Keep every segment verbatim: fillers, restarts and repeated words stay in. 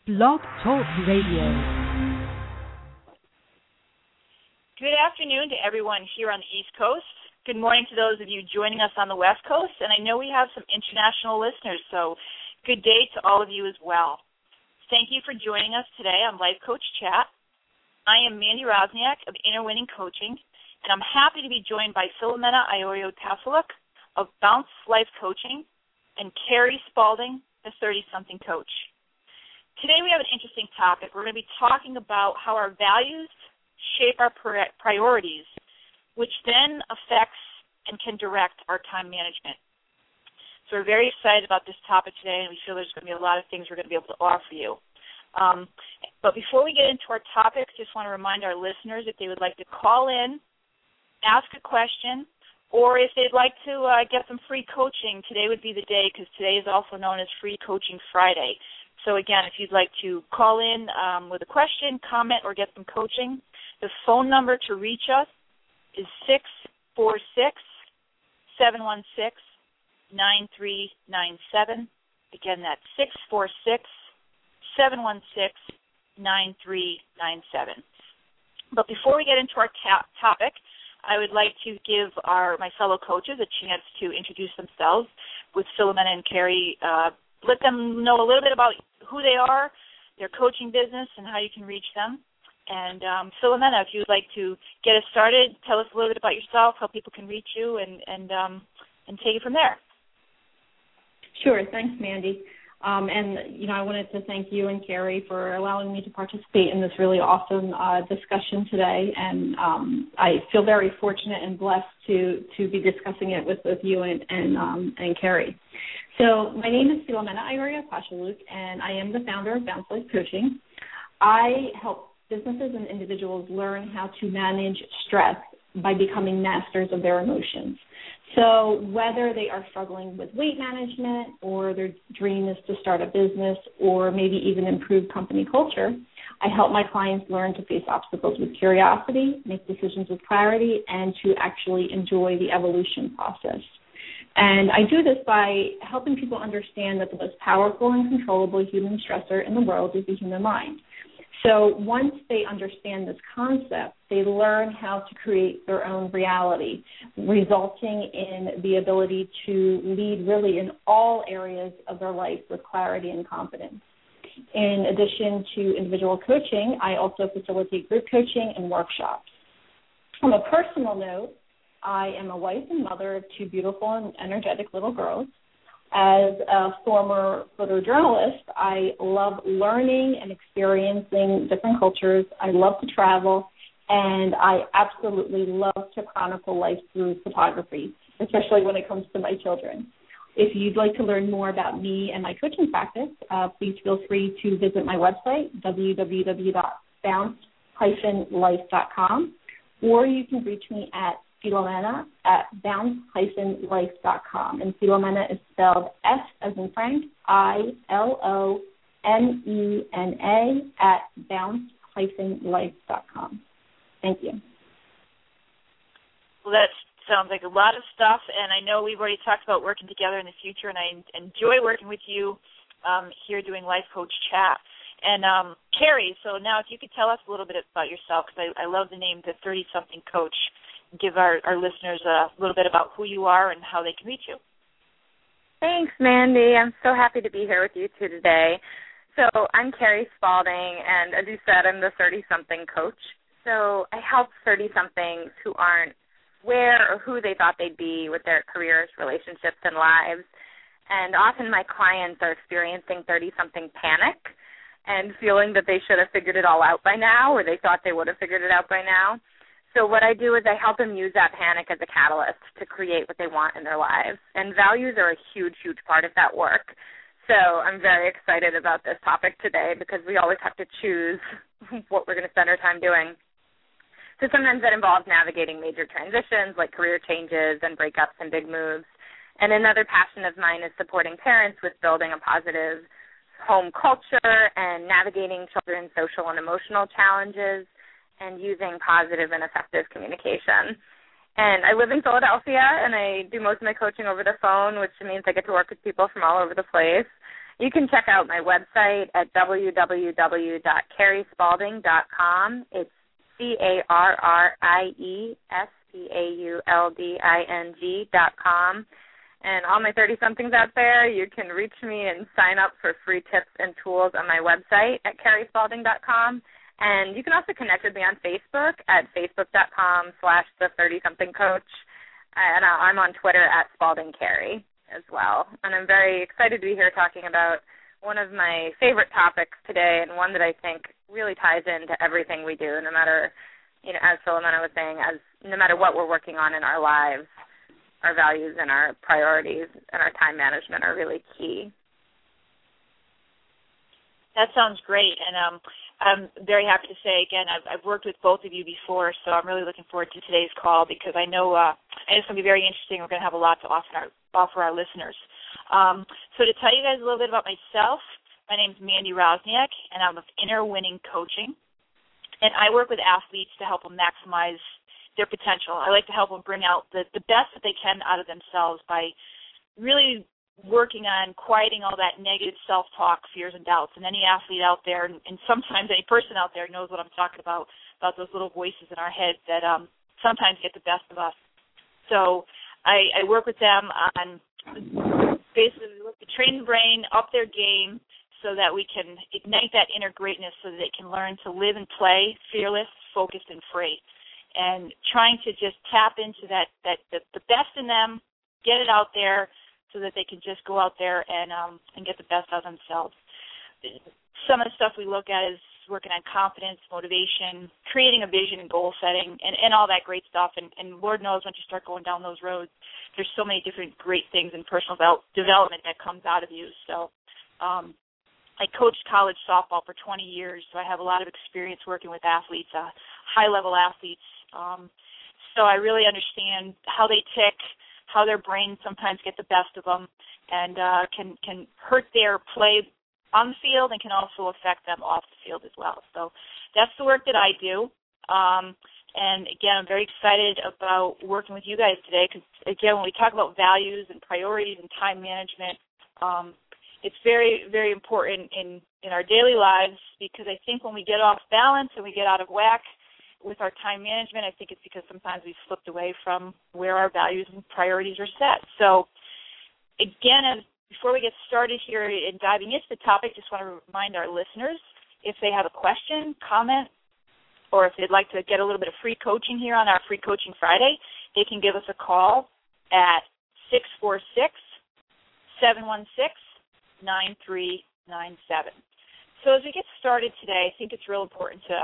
Blog Talk Radio. Good afternoon to everyone here on the East Coast. Good morning to those of you joining us on the West Coast. And I know we have some international listeners, so good day to all of you as well. Thank you for joining us today on Life Coach Chat. I am Mandy Rosniak of Inner Winning Coaching, and I'm happy to be joined by Filomena Iorio-Tasaluk of Bounce Life Coaching and Carrie Spalding, the thirty-something coach. Today we have an interesting topic. We're going to be talking about how our values shape our priorities, which then affects and can direct our time management. So we're very excited about this topic today, and we feel there's going to be a lot of things we're going to be able to offer you. Um, but before we get into our topics, just want to remind our listeners if they would like to call in, ask a question, or if they'd like to uh, get some free coaching, today would be the day, because today is also known as Free Coaching Friday. So again, if you'd like to call in um, with a question, comment, or get some coaching, the phone number to reach us is six four six, seven one six, nine three nine seven. Again, that's six four six, seven one six, nine three nine seven. But before we get into our ta- topic, I would like to give our my fellow coaches a chance to introduce themselves with Filomena and Carrie. Uh, let them know a little bit about who they are, their coaching business, and how you can reach them. And um, Filomena, if you would like to get us started, tell us a little bit about yourself, how people can reach you, and and um, and take it from there. Sure. Thanks, Mandy. Um, and, you know, I wanted to thank you and Carrie for allowing me to participate in this really awesome uh, discussion today. And um, I feel very fortunate and blessed to to be discussing it with both you and and, um, and Carrie. So my name is Filomena Iorio-Tasaluk, and I am the founder of Bounce Life Coaching. I help businesses and individuals learn how to manage stress by becoming masters of their emotions. So whether they are struggling with weight management, or their dream is to start a business, or maybe even improve company culture, I help my clients learn to face obstacles with curiosity, make decisions with clarity, and to actually enjoy the evolution process. And I do this by helping people understand that the most powerful and controllable human stressor in the world is the human mind. So once they understand this concept, they learn how to create their own reality, resulting in the ability to lead really in all areas of their life with clarity and confidence. In addition to individual coaching, I also facilitate group coaching and workshops. On a personal note, I am a wife and mother of two beautiful and energetic little girls. As a former photojournalist, I love learning and experiencing different cultures. I love to travel, and I absolutely love to chronicle life through photography, especially when it comes to my children. If you'd like to learn more about me and my coaching practice, uh, please feel free to visit my website, w w w dot bounce dash life dot com, or you can reach me at Filomena at bounce dash life dot com. And Filomena is spelled F as in Frank, I L O M E N A at bounce dash life dot com. Thank you. Well, that sounds like a lot of stuff, and I know we've already talked about working together in the future, and I enjoy working with you um, here doing Life Coach Chat. And um, Carrie, so now if you could tell us a little bit about yourself, because I, I love the name, the thirty-something coach. Give our, our listeners a little bit about who you are and how they can reach you. Thanks, Mandy. I'm so happy to be here with you two today. So I'm Carrie Spalding, and as you said, I'm the thirty-something coach. So I help thirty-somethings who aren't where or who they thought they'd be with their careers, relationships, and lives. And often my clients are experiencing thirty-something panic and feeling that they should have figured it all out by now, or they thought they would have figured it out by now. So what I do is I help them use that panic as a catalyst to create what they want in their lives. And values are a huge, huge part of that work. So I'm very excited about this topic today because we always have to choose what we're going to spend our time doing. So sometimes that involves navigating major transitions like career changes and breakups and big moves. And another passion of mine is supporting parents with building a positive home culture and navigating children's social and emotional challenges, and using positive and effective communication. And I live in Philadelphia, and I do most of my coaching over the phone, which means I get to work with people from all over the place. you can check out my website at w w w dot carrie spaulding dot com. It's C A R R I E S P A U L D I N G dot com. And all my thirty-somethings out there, you can reach me and sign up for free tips and tools on my website at carrie spaulding dot com. And you can also connect with me on Facebook at facebook.com slash the 30-something coach. And I'm on Twitter at Spaulding Carrie as well. And I'm very excited to be here talking about one of my favorite topics today, and one that I think really ties into everything we do, no matter, you know, as Philomena was saying, as no matter what we're working on in our lives. Our values and our priorities and our time management are really key. That sounds great, and um, I'm very happy to say, again, I've, I've worked with both of you before, so I'm really looking forward to today's call because I know, uh, I know it's going to be very interesting. We're going to have a lot to offer our, offer our listeners. Um, so to tell you guys a little bit about myself, my name is Mandy Rosniak, and I'm with Inner Winning Coaching, and I work with athletes to help them maximize their potential. I like to help them bring out the, the best that they can out of themselves by really working on quieting all that negative self-talk, fears, and doubts. And any athlete out there, and, and sometimes any person out there knows what I'm talking about, about those little voices in our head that um, sometimes get the best of us. So I, I work with them on basically look to train the brain, up their game, so that we can ignite that inner greatness so that they can learn to live and play fearless, focused, and free. And trying to just tap into that, that the, the best in them, get it out there so that they can just go out there and um, and get the best out of themselves. Some of the stuff we look at is working on confidence, motivation, creating a vision and goal setting, and, and all that great stuff. And, and Lord knows once you start going down those roads, there's so many different great things in personal development that comes out of you. So um, I coached college softball for twenty years, so I have a lot of experience working with athletes, uh, high-level athletes. Um, so I really understand how they tick, how their brains sometimes get the best of them, and uh, can can hurt their play on the field and can also affect them off the field as well. So that's the work that I do. Um, and, again, I'm very excited about working with you guys today because, again, when we talk about values and priorities and time management, um, it's very, very important in, in our daily lives because I think when we get off balance and we get out of whack with our time management, I think it's because sometimes we've slipped away from where our values and priorities are set. So, again, as, before we get started here in diving into the topic, just want to remind our listeners, if they have a question, comment, or if they'd like to get a little bit of free coaching here on our Free Coaching Friday, they can give us a call at six four six, seven one six, nine three nine seven. So as we get started today, I think it's real important to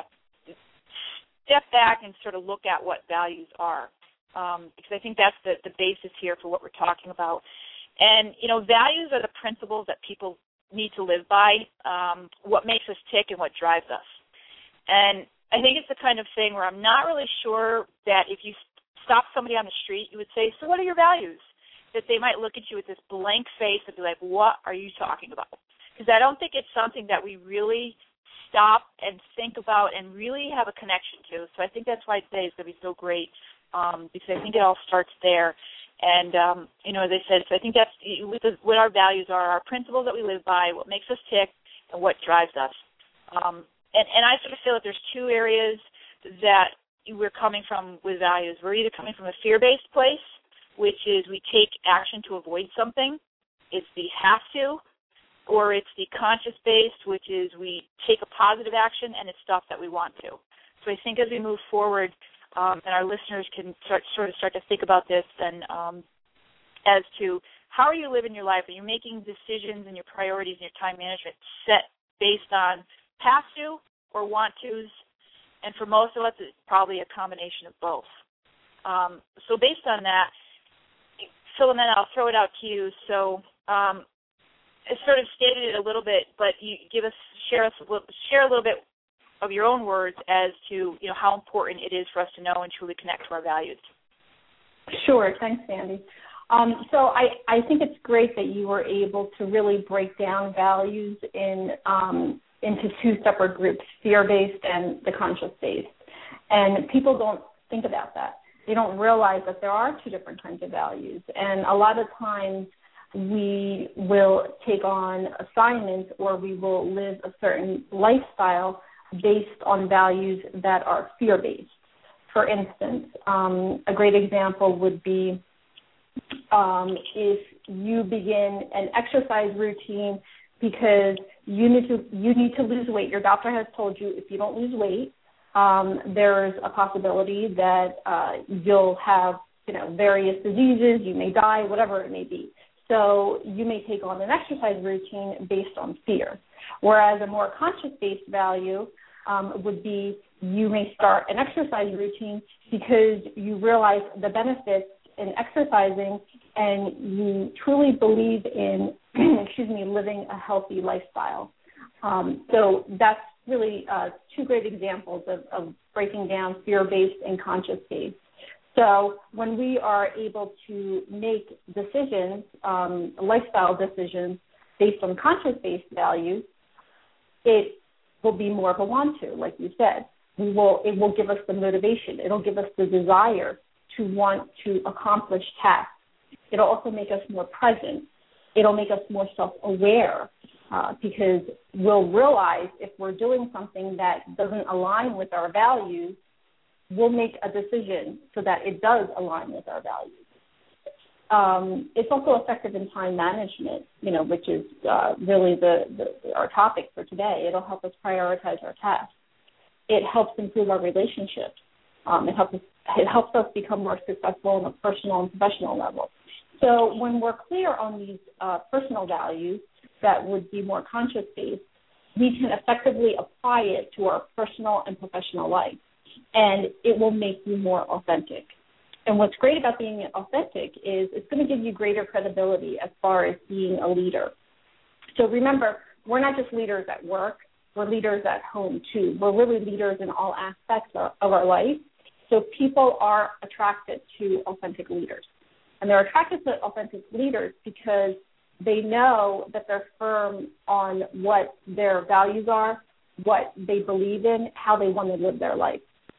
step back and sort of look at what values are, um, because I think that's the, the basis here for what we're talking about. And, you know, values are the principles that people need to live by, um, what makes us tick and what drives us. And I think it's the kind of thing where I'm not really sure that if you stop somebody on the street, you would say, so what are your values? That they might look at you with this blank face and be like, what are you talking about? Because I don't think it's something that we really stop and think about and really have a connection to. So I think that's why today is going to be so great um, because I think it all starts there. And, um, you know, as I said, so I think that's what our values are, our principles that we live by, what makes us tick, and what drives us. Um, and, and I sort of feel that there's two areas that we're coming from with values. We're either coming from a fear-based place, which is we take action to avoid something. It's the have to. Or it's the conscious-based, which is we take a positive action and it's stuff that we want to. So I think as we move forward, um, and our listeners can start, sort of start to think about this and um, as to how are you living your life? Are you making decisions and your priorities and your time management set based on have to or want tos? And for most of us, it's probably a combination of both. Um, so based on that, Philomena, I'll throw it out to you. So um, I sort of stated it a little bit, but you give us share us share a little bit of your own words as to you know how important it is for us to know and truly connect to our values. Sure, thanks, Sandy. Um, so I, I think it's great that you were able to really break down values in um, into two separate groups, fear-based and the conscious-based. And people don't think about that. They don't realize that there are two different kinds of values. And a lot of times we will take on assignments or we will live a certain lifestyle based on values that are fear-based. For instance, um, a great example would be um, if you begin an exercise routine because you need to you need to lose weight. Your doctor has told you if you don't lose weight, um, there's a possibility that uh, you'll have you know various diseases, you may die, whatever it may be. So you may take on an exercise routine based on fear, whereas a more conscious-based value um, would be you may start an exercise routine because you realize the benefits in exercising and you truly believe in, excuse me, living a healthy lifestyle. Um, so that's really uh, two great examples of, of breaking down fear-based and conscious-based. So when we are able to make decisions, um, lifestyle decisions based on conscious-based values, it will be more of a want to, like you said. We will, it will give us the motivation. It'll give us the desire to want to accomplish tasks. It'll also make us more present. It'll make us more self-aware uh, because we'll realize if we're doing something that doesn't align with our values, we'll make a decision so that it does align with our values. Um, it's also effective in time management, you know, which is uh, really the, the our topic for today. It'll help us prioritize our tasks. It helps improve our relationships. Um, it helps us, it helps us become more successful on a personal and professional level. So when we're clear on these uh, personal values that would be more conscious-based, we can effectively apply it to our personal and professional life, and it will make you more authentic. And what's great about being authentic is it's going to give you greater credibility as far as being a leader. So remember, we're not just leaders at work, we're leaders at home too. We're really leaders in all aspects of, of our life. So people are attracted to authentic leaders. And they're attracted to authentic leaders because they know that they're firm on what their values are, what they believe in, how they want to live their life.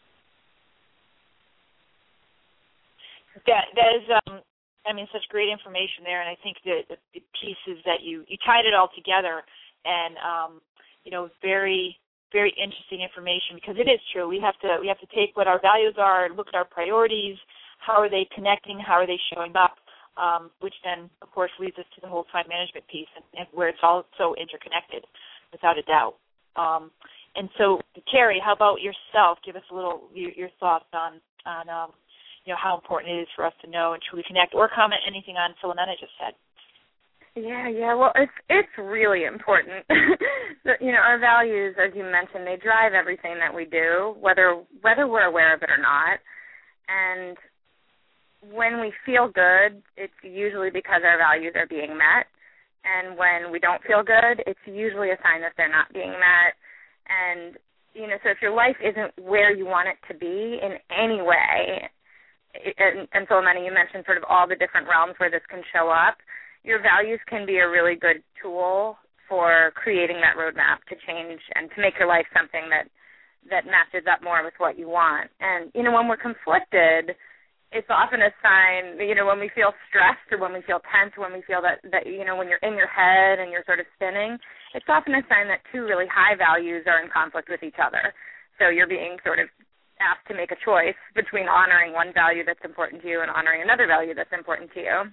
That that is, um, I mean, such great information there, and I think that the, the pieces that you you tied it all together, and um, you know, very very interesting information because it is true. We have to we have to take what our values are, look at our priorities, how are they connecting, how are they showing up, um, which then of course leads us to the whole time management piece, and, and where it's all so interconnected, without a doubt. Um, and so, Carrie, how about yourself? Give us a little your, your thoughts on on. Um, you know, how important it is for us to know and truly connect, or comment anything on Philomena just said. Yeah, yeah, well, it's it's really important. You know, our values, as you mentioned, they drive everything that we do, whether whether we're aware of it or not. And when we feel good, it's usually because our values are being met. And when we don't feel good, it's usually a sign that they're not being met. And, you know, so if your life isn't where you want it to be in any way, And, and Philomena, you mentioned sort of all the different realms where this can show up. Your values can be a really good tool for creating that roadmap to change and to make your life something that, that matches up more with what you want. And, you know, when we're conflicted, it's often a sign, you know, when we feel stressed or when we feel tense, when we feel that, that, you know, when you're in your head and you're sort of spinning, it's often a sign that two really high values are in conflict with each other. So you're being sort of asked to make a choice between honoring one value that's important to you and honoring another value that's important to you.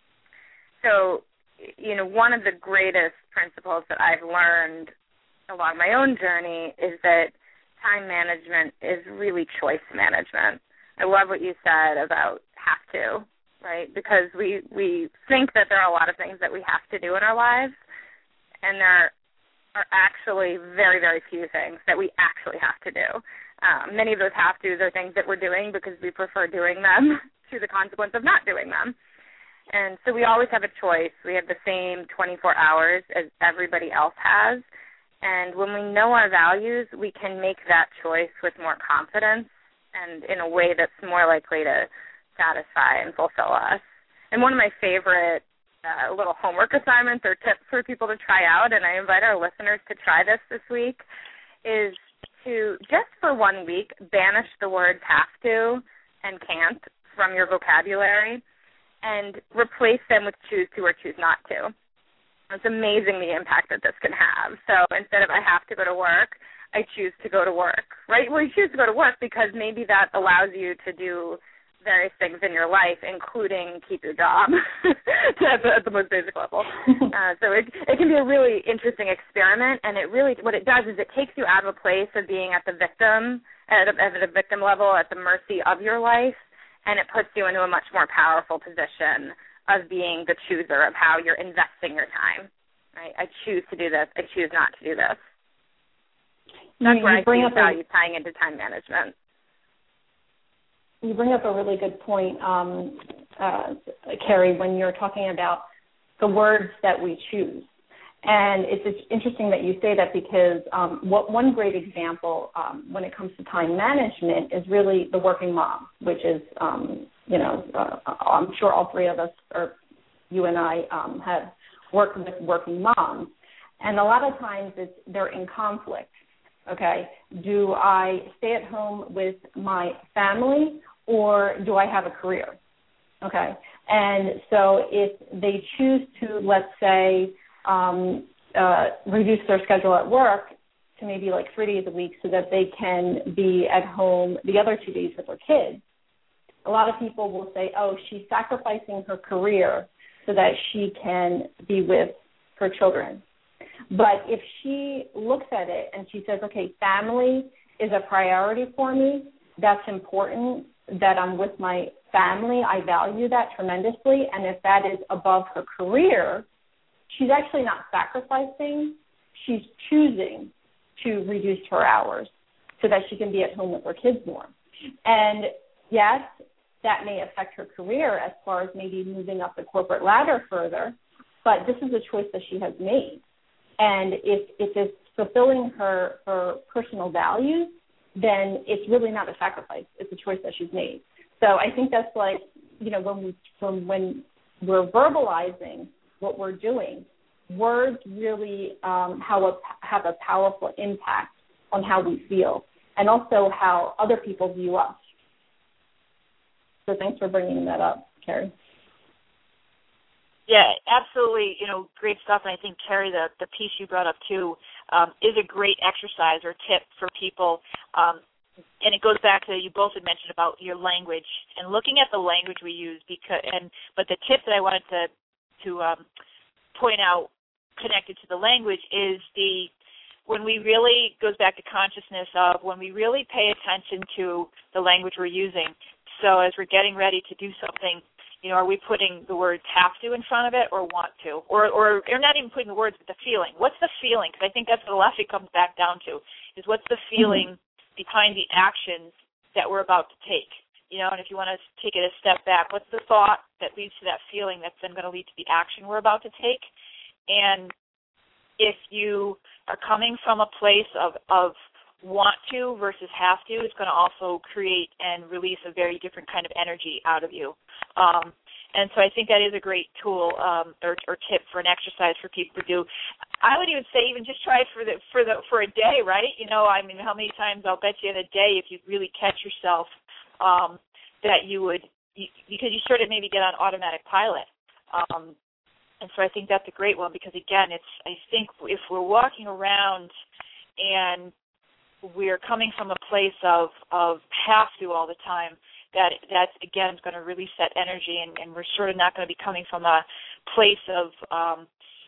So, you know, one of the greatest principles that I've learned along my own journey is that time management is really choice management. I love what you said about have to, right? Because we, we think that there are a lot of things that we have to do in our lives, and there are actually very, very few things that we actually have to do. Um, many of those have-tos are things that we're doing because we prefer doing them to the consequence of not doing them. And so we always have a choice. We have the same twenty-four hours as everybody else has. And when we know our values, we can make that choice with more confidence and in a way that's more likely to satisfy and fulfill us. And one of my favorite uh, little homework assignments or tips for people to try out, and I invite our listeners to try this this week, is to, just for one week, banish the words have to and can't from your vocabulary and replace them with choose to or choose not to. It's amazing the impact that this can have. So instead of I have to go to work, I choose to go to work, right? Well, you choose to go to work because maybe that allows you to do various things in your life, including keep your job at, the, at the most basic level. Uh, so it, it can be a really interesting experiment, and it really, what it does is it takes you out of a place of being at the victim, at a, at a victim level, at the mercy of your life, and it puts you into a much more powerful position of being the chooser of how you're investing your time. Right? I choose to do this. I choose not to do this. That's you, where you I see up value a, tying into time management. You bring up a really good point, um, uh, Carrie, when you're talking about the words that we choose. And it's interesting that you say that because um, what one great example um, when it comes to time management is really the working mom, which is, um, you know, uh, I'm sure all three of us, or you and I, um, have worked with working moms. And a lot of times it's, they're in conflict, okay? Do I stay at home with my family or do I have a career, okay? And so if they choose to, let's say, Um, uh, reduce their schedule at work to maybe like three days a week so that they can be at home the other two days with their kids. A lot of people will say, oh, she's sacrificing her career so that she can be with her children. But if she looks at it and she says, okay, family is a priority for me, that's important that I'm with my family, I value that tremendously, and if that is above her career, she's actually not sacrificing, she's choosing to reduce her hours so that she can be at home with her kids more. And yes, that may affect her career as far as maybe moving up the corporate ladder further, but this is a choice that she has made. And if, if it's fulfilling her, her personal values, then it's really not a sacrifice. It's a choice that she's made. So I think that's like, you know, when, we, when, when we're verbalizing what we're doing, words really um, have, a, have a powerful impact on how we feel and also how other people view us. So thanks for bringing that up, Carrie. Yeah, absolutely. You know, great stuff. And I think, Carrie, the, the piece you brought up, too, um, is a great exercise or tip for people. Um, and it goes back to, you both had mentioned about your language and looking at the language we use. Because, and but the tip that I wanted to to um, point out connected to the language is the, when we really, goes back to consciousness of when we really pay attention to the language we're using. So as we're getting ready to do something, you know, are we putting the words have to in front of it or want to? Or, or, or not even putting the words, but the feeling. What's the feeling? Because I think that's what a lot of it comes back down to, is what's the feeling mm-hmm. behind the actions that we're about to take? You know, and if you want to take it a step back, what's the thought that leads to that feeling that's then going to lead to the action we're about to take? And if you are coming from a place of, of want to versus have to, it's going to also create and release a very different kind of energy out of you. Um, and so I think that is a great tool um, or, or tip for an exercise for people to do. I would even say even just try it for the for the for a day, right? You know, I mean, how many times I'll bet you in a day if you really catch yourself um, that you would, you, because you sort of maybe get on automatic pilot. Um, and so I think that's a great one because, again, it's I think if we're walking around and we're coming from a place of, of have to all the time, that that again is going to release that energy, and, and we're sort of not going to be coming from a place of um,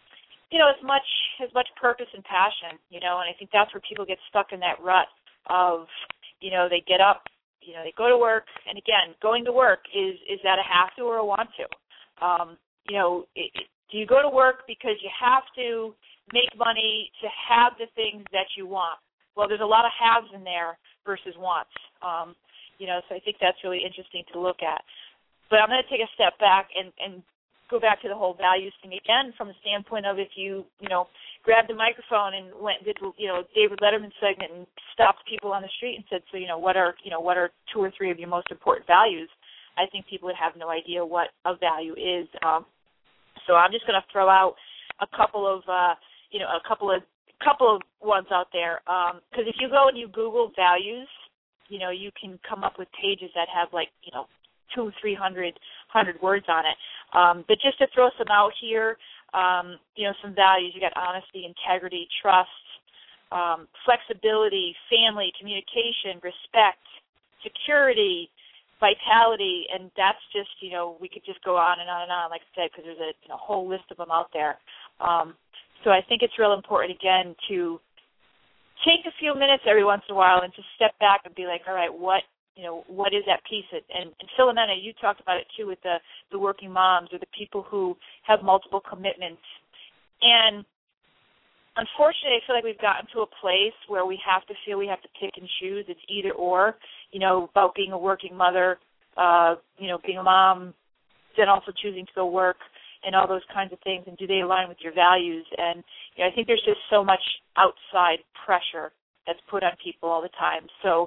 you know as much as much purpose and passion, you know. And I think that's where people get stuck in that rut of, you know, they get up, you know, they go to work, and again, going to work is is that a have to or a want to? Um, you know, it, it, do you go to work because you have to make money to have the things that you want? Well, there's a lot of haves in there versus wants. Um, you know, so I think that's really interesting to look at. But I'm going to take a step back and, and go back to the whole values thing again from the standpoint of if you, you know, grabbed the microphone and went did, you know, David Letterman segment and stopped people on the street and said, so, you know, what are, you know, what are two or three of your most important values? I think people would have no idea what a value is. Um, so I'm just going to throw out a couple of, uh, you know, a couple of couple of ones out there. Because um, if you go and you Google values, you know, you can come up with pages that have like, you know, two, three hundred, hundred words on it. Um, but just to throw some out here, um, you know, some values. You got honesty, integrity, trust, um, flexibility, family, communication, respect, security, vitality, and that's just, you know, we could just go on and on and on, like I said, because there's a you know, whole list of them out there. Um, so I think it's real important, again, to take a few minutes every once in a while and just step back and be like, all right, what, you know, what is that piece? And, and Philomena, you talked about it too with the, the working moms or the people who have multiple commitments. And unfortunately, I feel like we've gotten to a place where we have to feel we have to pick and choose. It's either or, you know, about being a working mother, uh, you know, being a mom, then also choosing to go work and all those kinds of things, and do they align with your values? And you know, I think there's just so much outside pressure that's put on people all the time. So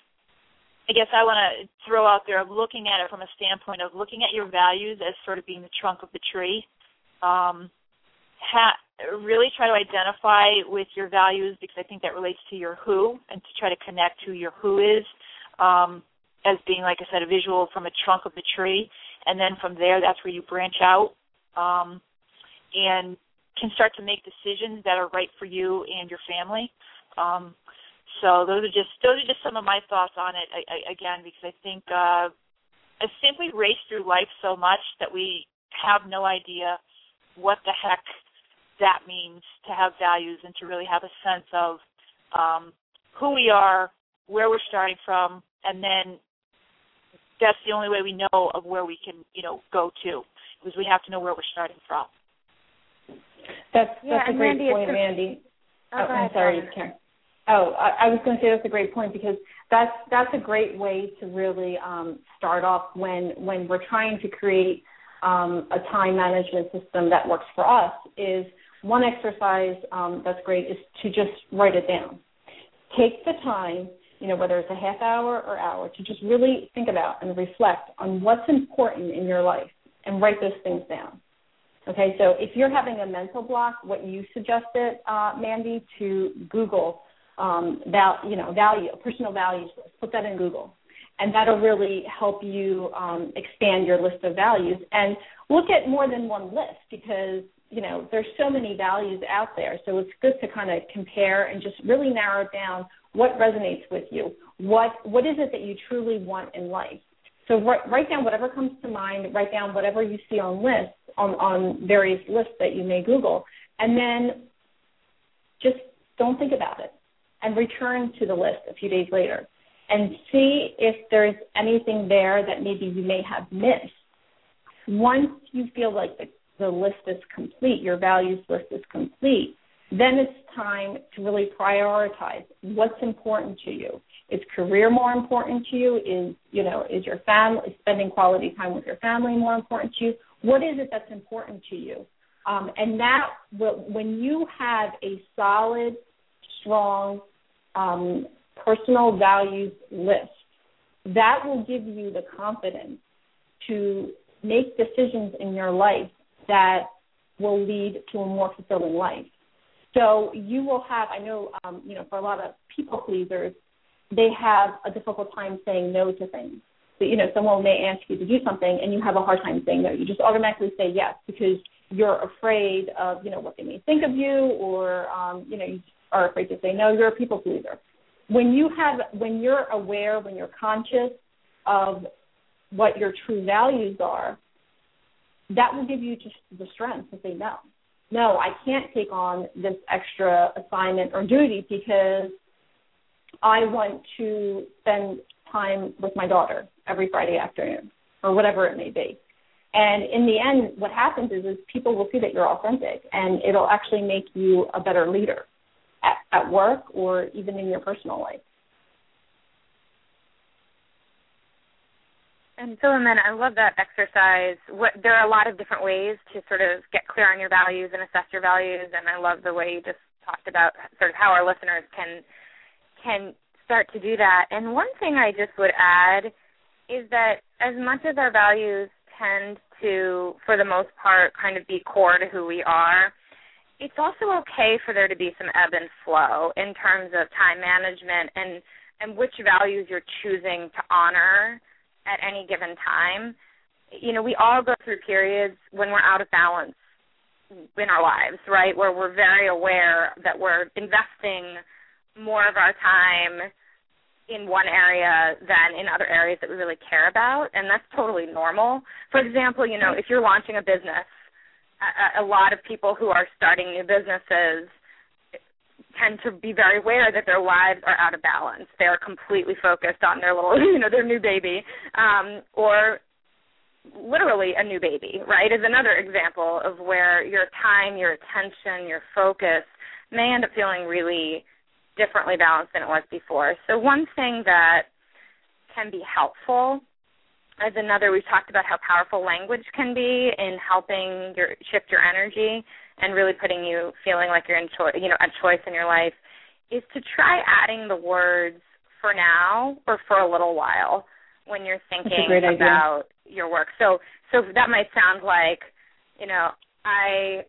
I guess I want to throw out there, looking at it from a standpoint of looking at your values as sort of being the trunk of the tree. Um, ha- really try to identify with your values, because I think that relates to your who, and to try to connect who your who is um, as being, like I said, a visual from a trunk of the tree. And then from there, that's where you branch out um, and can start to make decisions that are right for you and your family. Um, so those are just those are just some of my thoughts on it. I, I, again, because I think uh, I simply race through life so much that we have no idea what the heck that means to have values and to really have a sense of um, who we are, where we're starting from, and then that's the only way we know of where we can, you know, go to, because we have to know where we're starting from. That's that's yeah, a great Mandy, point, a, Mandy. Oh, oh, go I'm ahead, sorry, Karen. Oh, I, I was going to say that's a great point, because that's that's a great way to really um, start off when when we're trying to create um, a time management system that works for us. Is one exercise um, that's great is to just write it down. Take the time, you know, whether it's a half hour or hour, to just really think about and reflect on what's important in your life and write those things down. Okay, so if you're having a mental block, what you suggested, uh, Mandy, to Google, um, val- you know, value, personal values list, put that in Google, and that'll really help you um, expand your list of values. And look at more than one list, because, you know, there's so many values out there, so it's good to kind of compare and just really narrow down what resonates with you. What what is it that you truly want in life? So write, write down whatever comes to mind, write down whatever you see on lists, on, on various lists that you may Google, and then just don't think about it and return to the list a few days later and see if there's anything there that maybe you may have missed. Once you feel like the, the list is complete, your values list is complete, then it's time to really prioritize what's important to you. Is career more important to you? Is, you know, is your family, spending quality time with your family more important to you? What is it that's important to you? Um, and that, will, when you have a solid, strong, um, personal values list, that will give you the confidence to make decisions in your life that will lead to a more fulfilling life. So you will have, I know, um, you know, for a lot of people pleasers, they have a difficult time saying no to things. So, you know, someone may ask you to do something and you have a hard time saying no. You just automatically say yes because you're afraid of, you know, what they may think of you, or, um, you know, you are afraid to say no. You're a people pleaser. When you have, when you're aware, when you're conscious of what your true values are, that will give you just the strength to say no. No, I can't take on this extra assignment or duty because I want to spend time with my daughter every Friday afternoon, or whatever it may be. And in the end, what happens is, is people will see that you're authentic, and it'll actually make you a better leader at, at work or even in your personal life. And Philomena, I love that exercise. What, there are a lot of different ways to sort of get clear on your values and assess your values, and I love the way you just talked about sort of how our listeners can can start to do that. And one thing I just would add is that as much as our values tend to, for the most part, kind of be core to who we are, it's also okay for there to be some ebb and flow in terms of time management and, and which values you're choosing to honor at any given time. You know, we all go through periods when we're out of balance in our lives, right, where we're very aware that we're investing more of our time in one area than in other areas that we really care about, and that's totally normal. For example, you know, if you're launching a business, a, a lot of people who are starting new businesses tend to be very aware that their lives are out of balance. They are completely focused on their little, you know, their new baby, um, or literally a new baby, right, is another example of where your time, your attention, your focus may end up feeling really differently balanced than it was before. So one thing that can be helpful is another, we've talked about how powerful language can be in helping your shift your energy and really putting you feeling like you're in cho- you know, a choice in your life, is to try adding the words for now or for a little while when you're thinking about your work. So so that might sound like, you know, I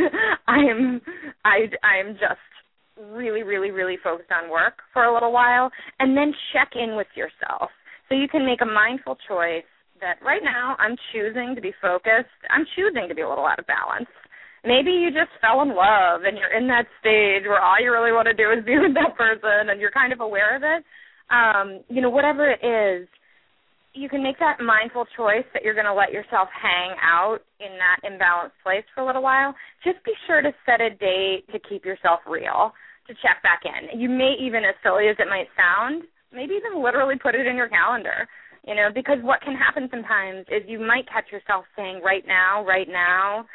I'm I I'm just really, really, really focused on work for a little while, and then check in with yourself. So you can make a mindful choice that right now I'm choosing to be focused. I'm choosing to be a little out of balance. Maybe you just fell in love and you're in that stage where all you really want to do is be with that person and you're kind of aware of it. Um, you know, whatever it is, you can make that mindful choice that you're going to let yourself hang out in that imbalanced place for a little while. Just be sure to set a date to keep yourself real, to check back in. You may even, as silly as it might sound, maybe even literally put it in your calendar, you know, because what can happen sometimes is you might catch yourself saying right now, right now,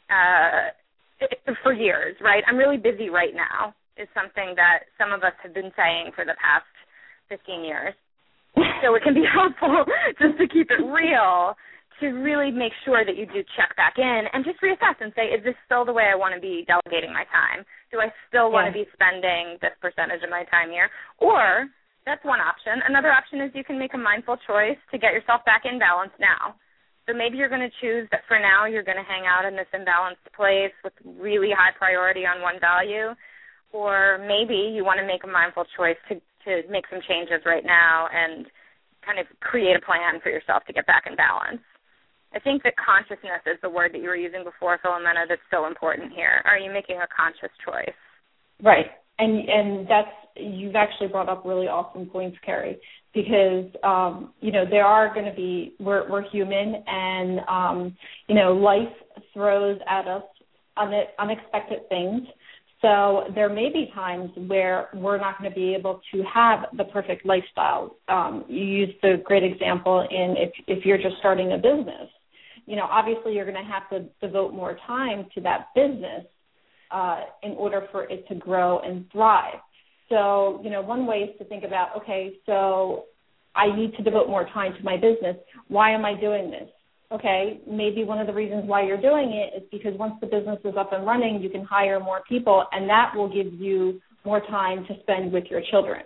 uh, for years, right? I'm really busy right now is something that some of us have been saying for the past fifteen years. So it can be helpful just to keep it real, to really make sure that you do check back in and just reassess and say, is this still the way I want to be delegating my time? Do I still want yeah. to be spending this percentage of my time here? Or that's one option. Another option is you can make a mindful choice to get yourself back in balance now. So maybe you're going to choose that for now you're going to hang out in this imbalanced place with really high priority on one value, or maybe you want to make a mindful choice to to make some changes right now and kind of create a plan for yourself to get back in balance. I think that consciousness is the word that you were using before, Philomena, that's so important here. Are you making a conscious choice? Right. And and that's, you've actually brought up really awesome points, Carrie, because, um, you know, there are going to be, we're, we're human, and, um, you know, life throws at us un- unexpected things. So there may be times where we're not going to be able to have the perfect lifestyle. Um, you used the great example in if, if you're just starting a business. You know, obviously you're going to have to devote more time to that business uh, in order for it to grow and thrive. So, you know, one way is to think about, okay, so I need to devote more time to my business. Why am I doing this? Okay, maybe one of the reasons why you're doing it is because once the business is up and running, you can hire more people, and that will give you more time to spend with your children.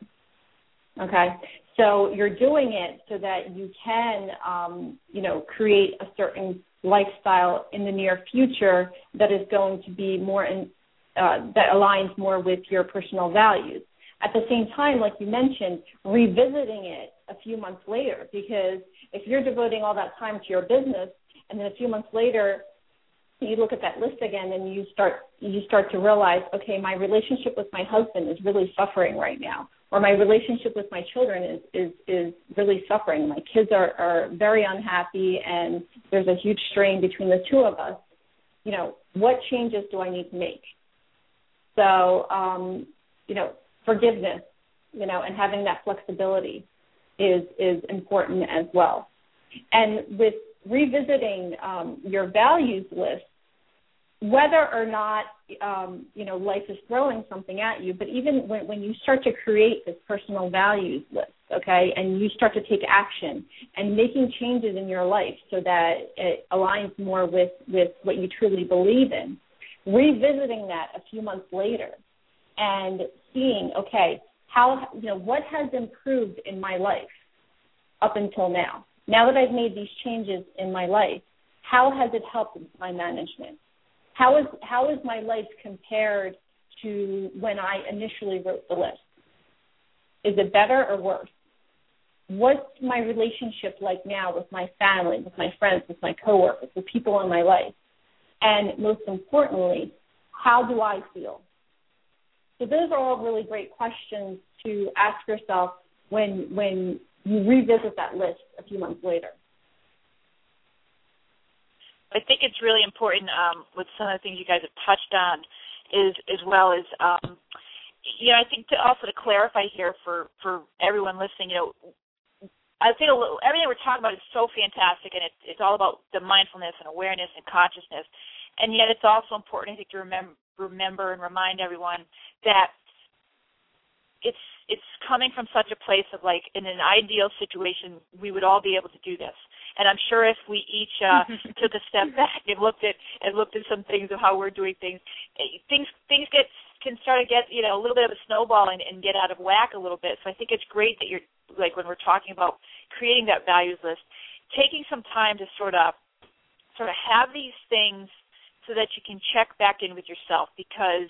Okay, so you're doing it so that you can, um, you know, create a certain lifestyle in the near future that is going to be more in, uh, that aligns more with your personal values. At the same time, like you mentioned, revisiting it a few months later, because if you're devoting all that time to your business and then a few months later you look at that list again and you start you start to realize, okay, my relationship with my husband is really suffering right now, or my relationship with my children is is, is really suffering. My kids are, are very unhappy and there's a huge strain between the two of us. You know, what changes do I need to make? So, um, you know, forgiveness, you know, and having that flexibility is is important as well. And with revisiting um, your values list, whether or not, um, you know, life is throwing something at you, but even when, when you start to create this personal values list, okay, and you start to take action and making changes in your life so that it aligns more with, with what you truly believe in, revisiting that a few months later and seeing, okay, how, you know, what has improved in my life up until now? Now that I've made these changes in my life, how has it helped my management? How is how is my life compared to when I initially wrote the list? Is it better or worse? what's my relationship like now with my family, with my friends, with my coworkers, with people in my life? And most importantly, how do I feel? So those are all really great questions to ask yourself when when you revisit that list a few months later. I think it's really important um, with some of the things you guys have touched on is as well as, um, you know, I think to also to clarify here for, for everyone listening, you know, I think a little, everything we're talking about is so fantastic, and it, it's all about the mindfulness and awareness and consciousness. And yet it's also important, I think, to remember, remember and remind everyone that it's it's coming from such a place of, like, in an ideal situation, we would all be able to do this. And I'm sure if we each uh, took a step back and looked at and looked at some things of how we're doing things, things things get can start to get, you know, a little bit of a snowball and, and get out of whack a little bit. So I think it's great that you're, like, when we're talking about creating that values list, taking some time to sort of sort of have these things so that you can check back in with yourself, because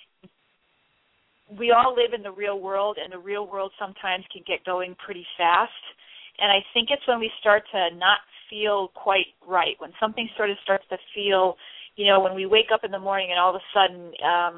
we all live in the real world, and the real world sometimes can get going pretty fast. And I think it's when we start to not feel quite right, when something sort of starts to feel, you know, when we wake up in the morning and all of a sudden, um,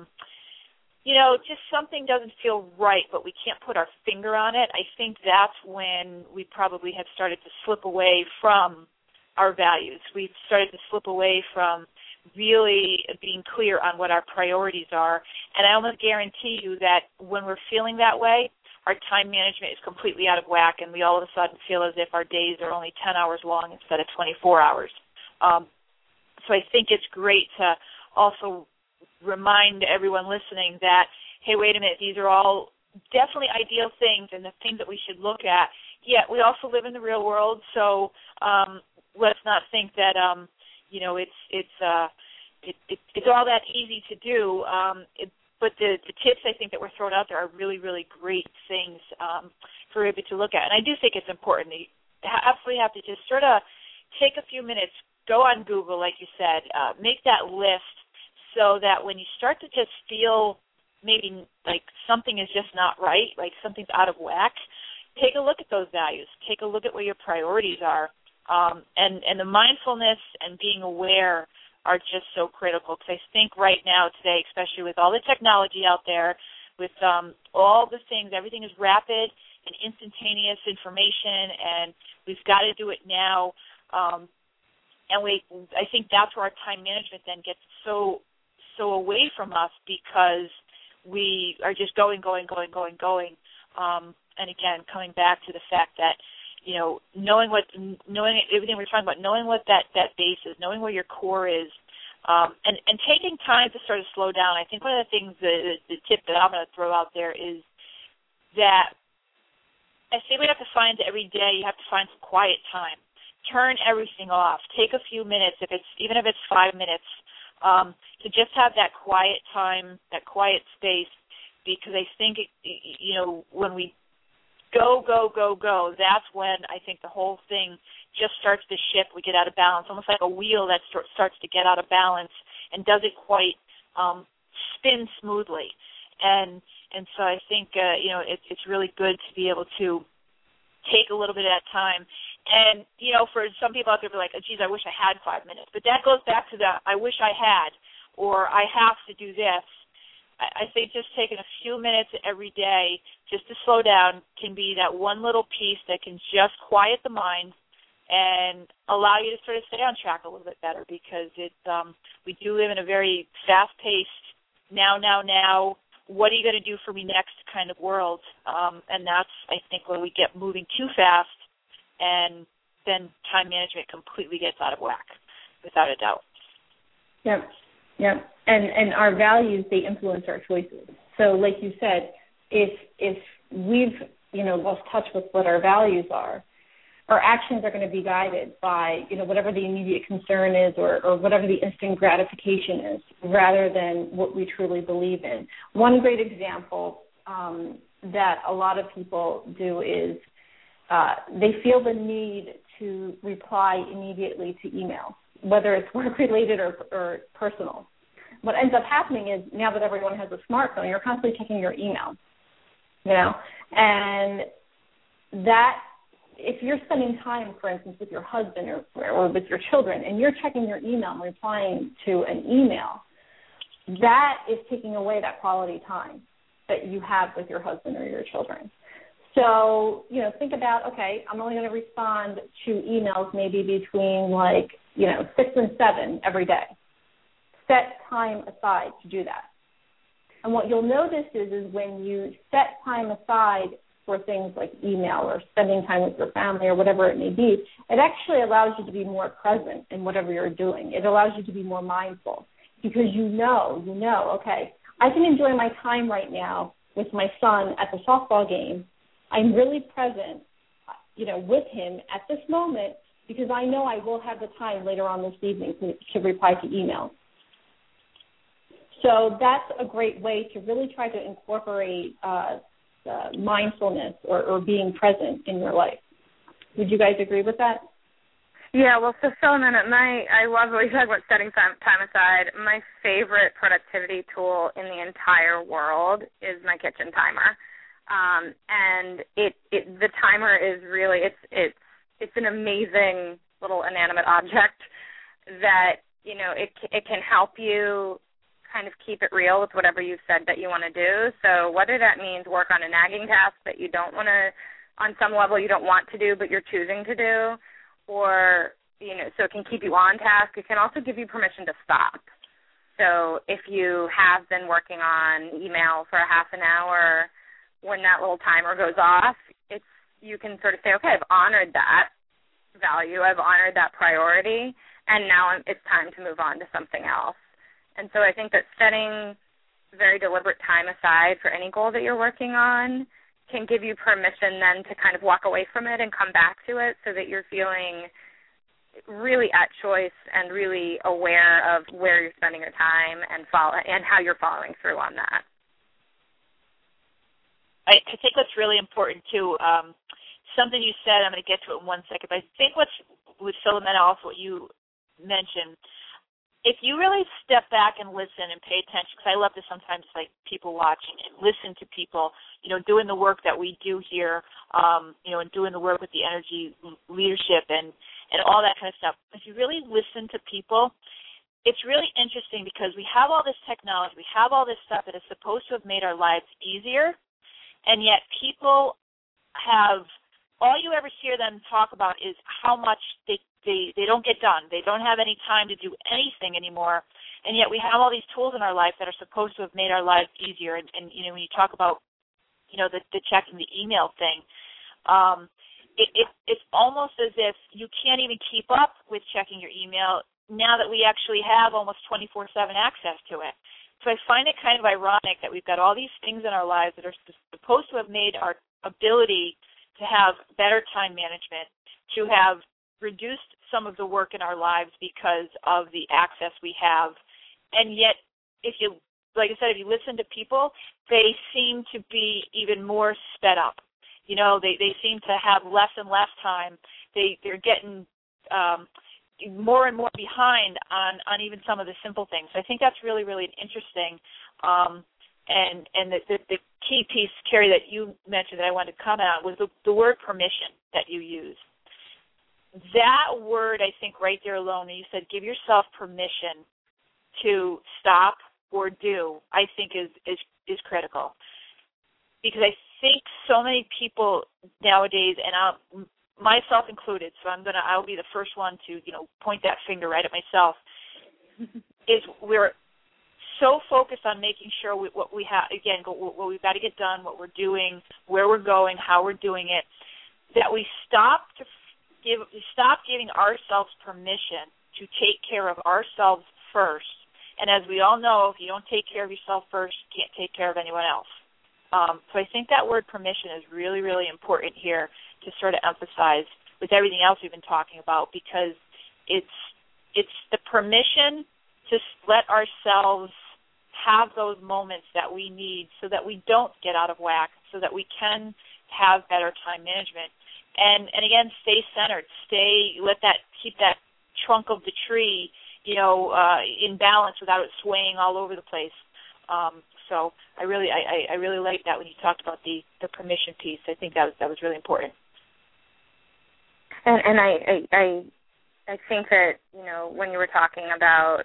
you know, just something doesn't feel right, but we can't put our finger on it. I think that's when we probably have started to slip away from our values. We've started to slip away from really being clear on what our priorities are. And I almost guarantee you that when we're feeling that way, our time management is completely out of whack, and we all of a sudden feel as if our days are only ten hours long instead of twenty-four hours. Um, so I think it's great to also remind everyone listening that, hey, wait a minute, these are all definitely ideal things and the things that we should look at. Yet we also live in the real world, so um, let's not think that, um, you know, it's it's uh, it, it, it's all that easy to do. Um, it, But the, the tips, I think, that we're throwing out there are really, really great things um, for everybody to look at. And I do think it's important. You absolutely have to just sort of take a few minutes, go on Google, like you said, uh, make that list so that when you start to just feel maybe like something is just not right, like something's out of whack, take a look at those values. Take a look at where your priorities are. Um, and, and the mindfulness and being aware are just so critical, because I think right now today, especially with all the technology out there, with um, all the things, everything is rapid and instantaneous information, and we've got to do it now. Um, and we, I think that's where our time management then gets so so away from us, because we are just going, going, going, going, going. Um, and again, coming back to the fact that, you know, knowing what, knowing everything we're talking about, knowing what that, that base is, knowing where your core is, um, and, and taking time to sort of slow down. I think one of the things, the, the tip that I'm going to throw out there is that I say we have to find every day, you have to find some quiet time. Turn everything off. Take a few minutes, if it's even if it's five minutes, um, to just have that quiet time, that quiet space, because I think, it, you know, when we go, go, go, go, that's when I think the whole thing just starts to shift. We get out of balance, almost like a wheel that start, starts to get out of balance and doesn't quite um, spin smoothly. And and so I think, uh, you know, it, it's really good to be able to take a little bit of that time. And, you know, for some people out there, they're like, oh, geez, I wish I had five minutes. But that goes back to the I wish I had, or I have to do this. I think just taking a few minutes every day just to slow down can be that one little piece that can just quiet the mind and allow you to sort of stay on track a little bit better, because it, um, we do live in a very fast-paced, now, now, now, what are you going to do for me next kind of world. Um, and that's, I think, when we get moving too fast, and then time management completely gets out of whack, without a doubt. Yep. Yeah, and and our values, they influence our choices. So, like you said, if if we've you know lost touch with what our values are, our actions are going to be guided by you know whatever the immediate concern is, or or whatever the instant gratification is, rather than what we truly believe in. One great example um, that a lot of people do is uh, they feel the need to reply immediately to email, whether it's work-related or, or personal. What ends up happening is, now that everyone has a smartphone, you're constantly checking your email, you know, and that if you're spending time, for instance, with your husband or, or with your children, and you're checking your email and replying to an email, that is taking away that quality time that you have with your husband or your children. So, you know, think about, okay, I'm only going to respond to emails maybe between like, you know, six and seven every day. Set time aside to do that. And what you'll notice is, is when you set time aside for things like email or spending time with your family or whatever it may be, it actually allows you to be more present in whatever you're doing. It allows you to be more mindful because you know, you know, okay, I can enjoy my time right now with my son at the softball game. I'm really present, you know, with him at this moment because I know I will have the time later on this evening to, to reply to emails. So that's a great way to really try to incorporate uh, uh, mindfulness or, or being present in your life. Would you guys agree with that? Yeah, well, so fill in a my I love what you talk about setting time, time aside. My favorite productivity tool in the entire world is my kitchen timer, um, and it, it the timer is really it's it's it's an amazing little inanimate object that you know it it can help you kind of keep it real with whatever you've said that you want to do. So whether that means work on a nagging task that you don't want to, on some level you don't want to do but you're choosing to do, or, you know, so it can keep you on task, it can also give you permission to stop. So if you have been working on email for a half an hour, when that little timer goes off, it's you can sort of say, okay, I've honored that value, I've honored that priority, and now it's time to move on to something else. And so I think that setting very deliberate time aside for any goal that you're working on can give you permission then to kind of walk away from it and come back to it so that you're feeling really at choice and really aware of where you're spending your time and follow, and how you're following through on that. I, I think what's really important, too, um, something you said, I'm going to get to it in one second, but I think what's with Philomena, also what you mentioned, if you really step back and listen and pay attention, because I love to sometimes like people watching and listen to people, you know, doing the work that we do here, um, you know, and doing the work with the energy leadership and, and all that kind of stuff. If you really listen to people, it's really interesting because we have all this technology, we have all this stuff that is supposed to have made our lives easier, and yet people have, all you ever hear them talk about is how much they They they don't get done. They don't have any time to do anything anymore, and yet we have all these tools in our life that are supposed to have made our lives easier. And, and you know, when you talk about, you know, the, the checking the email thing, um, it, it it's almost as if you can't even keep up with checking your email now that we actually have almost twenty-four seven access to it. So I find it kind of ironic that we've got all these things in our lives that are supposed to have made our ability to have better time management, to have reduced some of the work in our lives because of the access we have. And yet, if you, like I said, if you listen to people, they seem to be even more sped up. You know, they, they seem to have less and less time. They, they're getting um, more and more behind on, on even some of the simple things. I think that's really, really interesting. Um, and and the, the, the key piece, Carrie, that you mentioned that I wanted to comment on was the, the word permission that you use. That word, I think, right there alone, and you said give yourself permission to stop or do, I think is, is, is critical. Because I think so many people nowadays, and I'll, myself included, so I'm gonna I'll be the first one to, you know, point that finger right at myself, is we're so focused on making sure we, what we have, again, what we've got to get done, what we're doing, where we're going, how we're doing it, that we stop to Give, stop giving ourselves permission to take care of ourselves first. And as we all know, if you don't take care of yourself first, you can't take care of anyone else. Um, so I think that word permission is really, really important here to sort of emphasize with everything else we've been talking about, because it's it's the permission to let ourselves have those moments that we need so that we don't get out of whack, so that we can have better time management. And, and again, stay centered. Stay, let that, keep that trunk of the tree, you know, uh, in balance without it swaying all over the place. Um, so I really, I, I really like that when you talked about the, the permission piece. I think that was, that was really important. And and I, I I I think that, you know, when you were talking about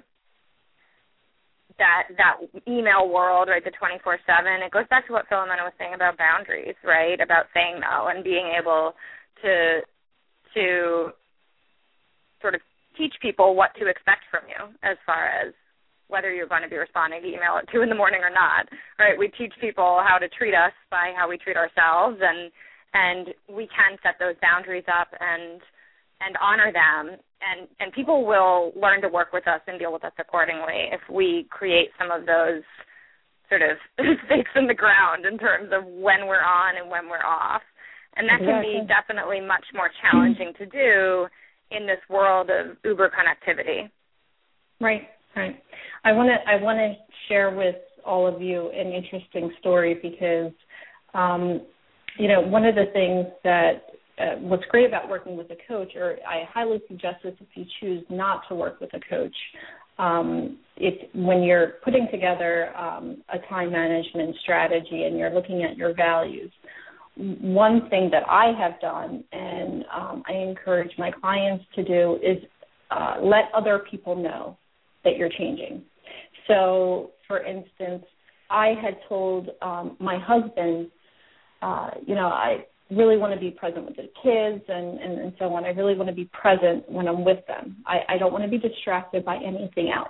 that that email world, right, the twenty-four seven, it goes back to what Philomena was saying about boundaries, right, about saying no and being able to to sort of teach people what to expect from you as far as whether you're going to be responding to email at two in the morning or not, right? We teach people how to treat us by how we treat ourselves, and and we can set those boundaries up and and honor them, and, and people will learn to work with us and deal with us accordingly if we create some of those sort of stakes in the ground in terms of when we're on and when we're off. And that can be definitely much more challenging to do in this world of Uber connectivity. Right, right. I want to I want to share with all of you an interesting story because, um, you know, one of the things that Uh, what's great about working with a coach, or I highly suggest this if you choose not to work with a coach, um, it's when you're putting together um, a time management strategy and you're looking at your values. One thing that I have done, and um, I encourage my clients to do, is uh, let other people know that you're changing. So, for instance, I had told um, my husband, uh, you know, I really want to be present with the kids and, and, and so on. I really want to be present when I'm with them. I, I don't want to be distracted by anything else.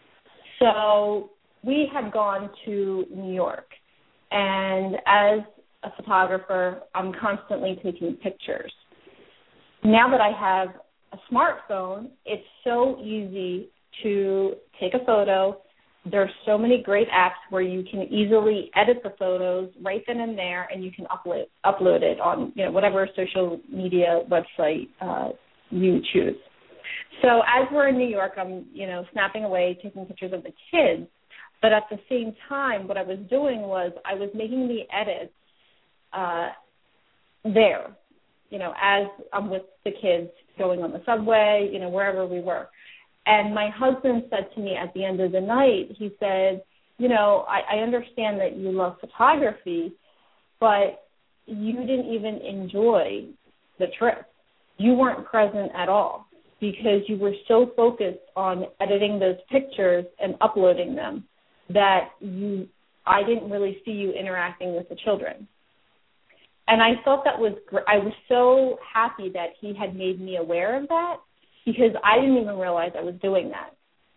So we had gone to New York, and as a photographer, I'm constantly taking pictures. Now that I have a smartphone, it's so easy to take a photo. There's so many great apps where you can easily edit the photos right then and there, and you can upload upload it on, you know, whatever social media website uh, you choose. So as we're in New York, I'm, you know, snapping away, taking pictures of the kids, but at the same time, what I was doing was I was making the edits uh, there, you know, as I'm with the kids going on the subway, you know, wherever we were. And my husband said to me at the end of the night, he said, you know, I, I understand that you love photography, but you didn't even enjoy the trip. You weren't present at all because you were so focused on editing those pictures and uploading them that you, I didn't really see you interacting with the children. And I thought that was great. I was so happy that he had made me aware of that, because I didn't even realize I was doing that.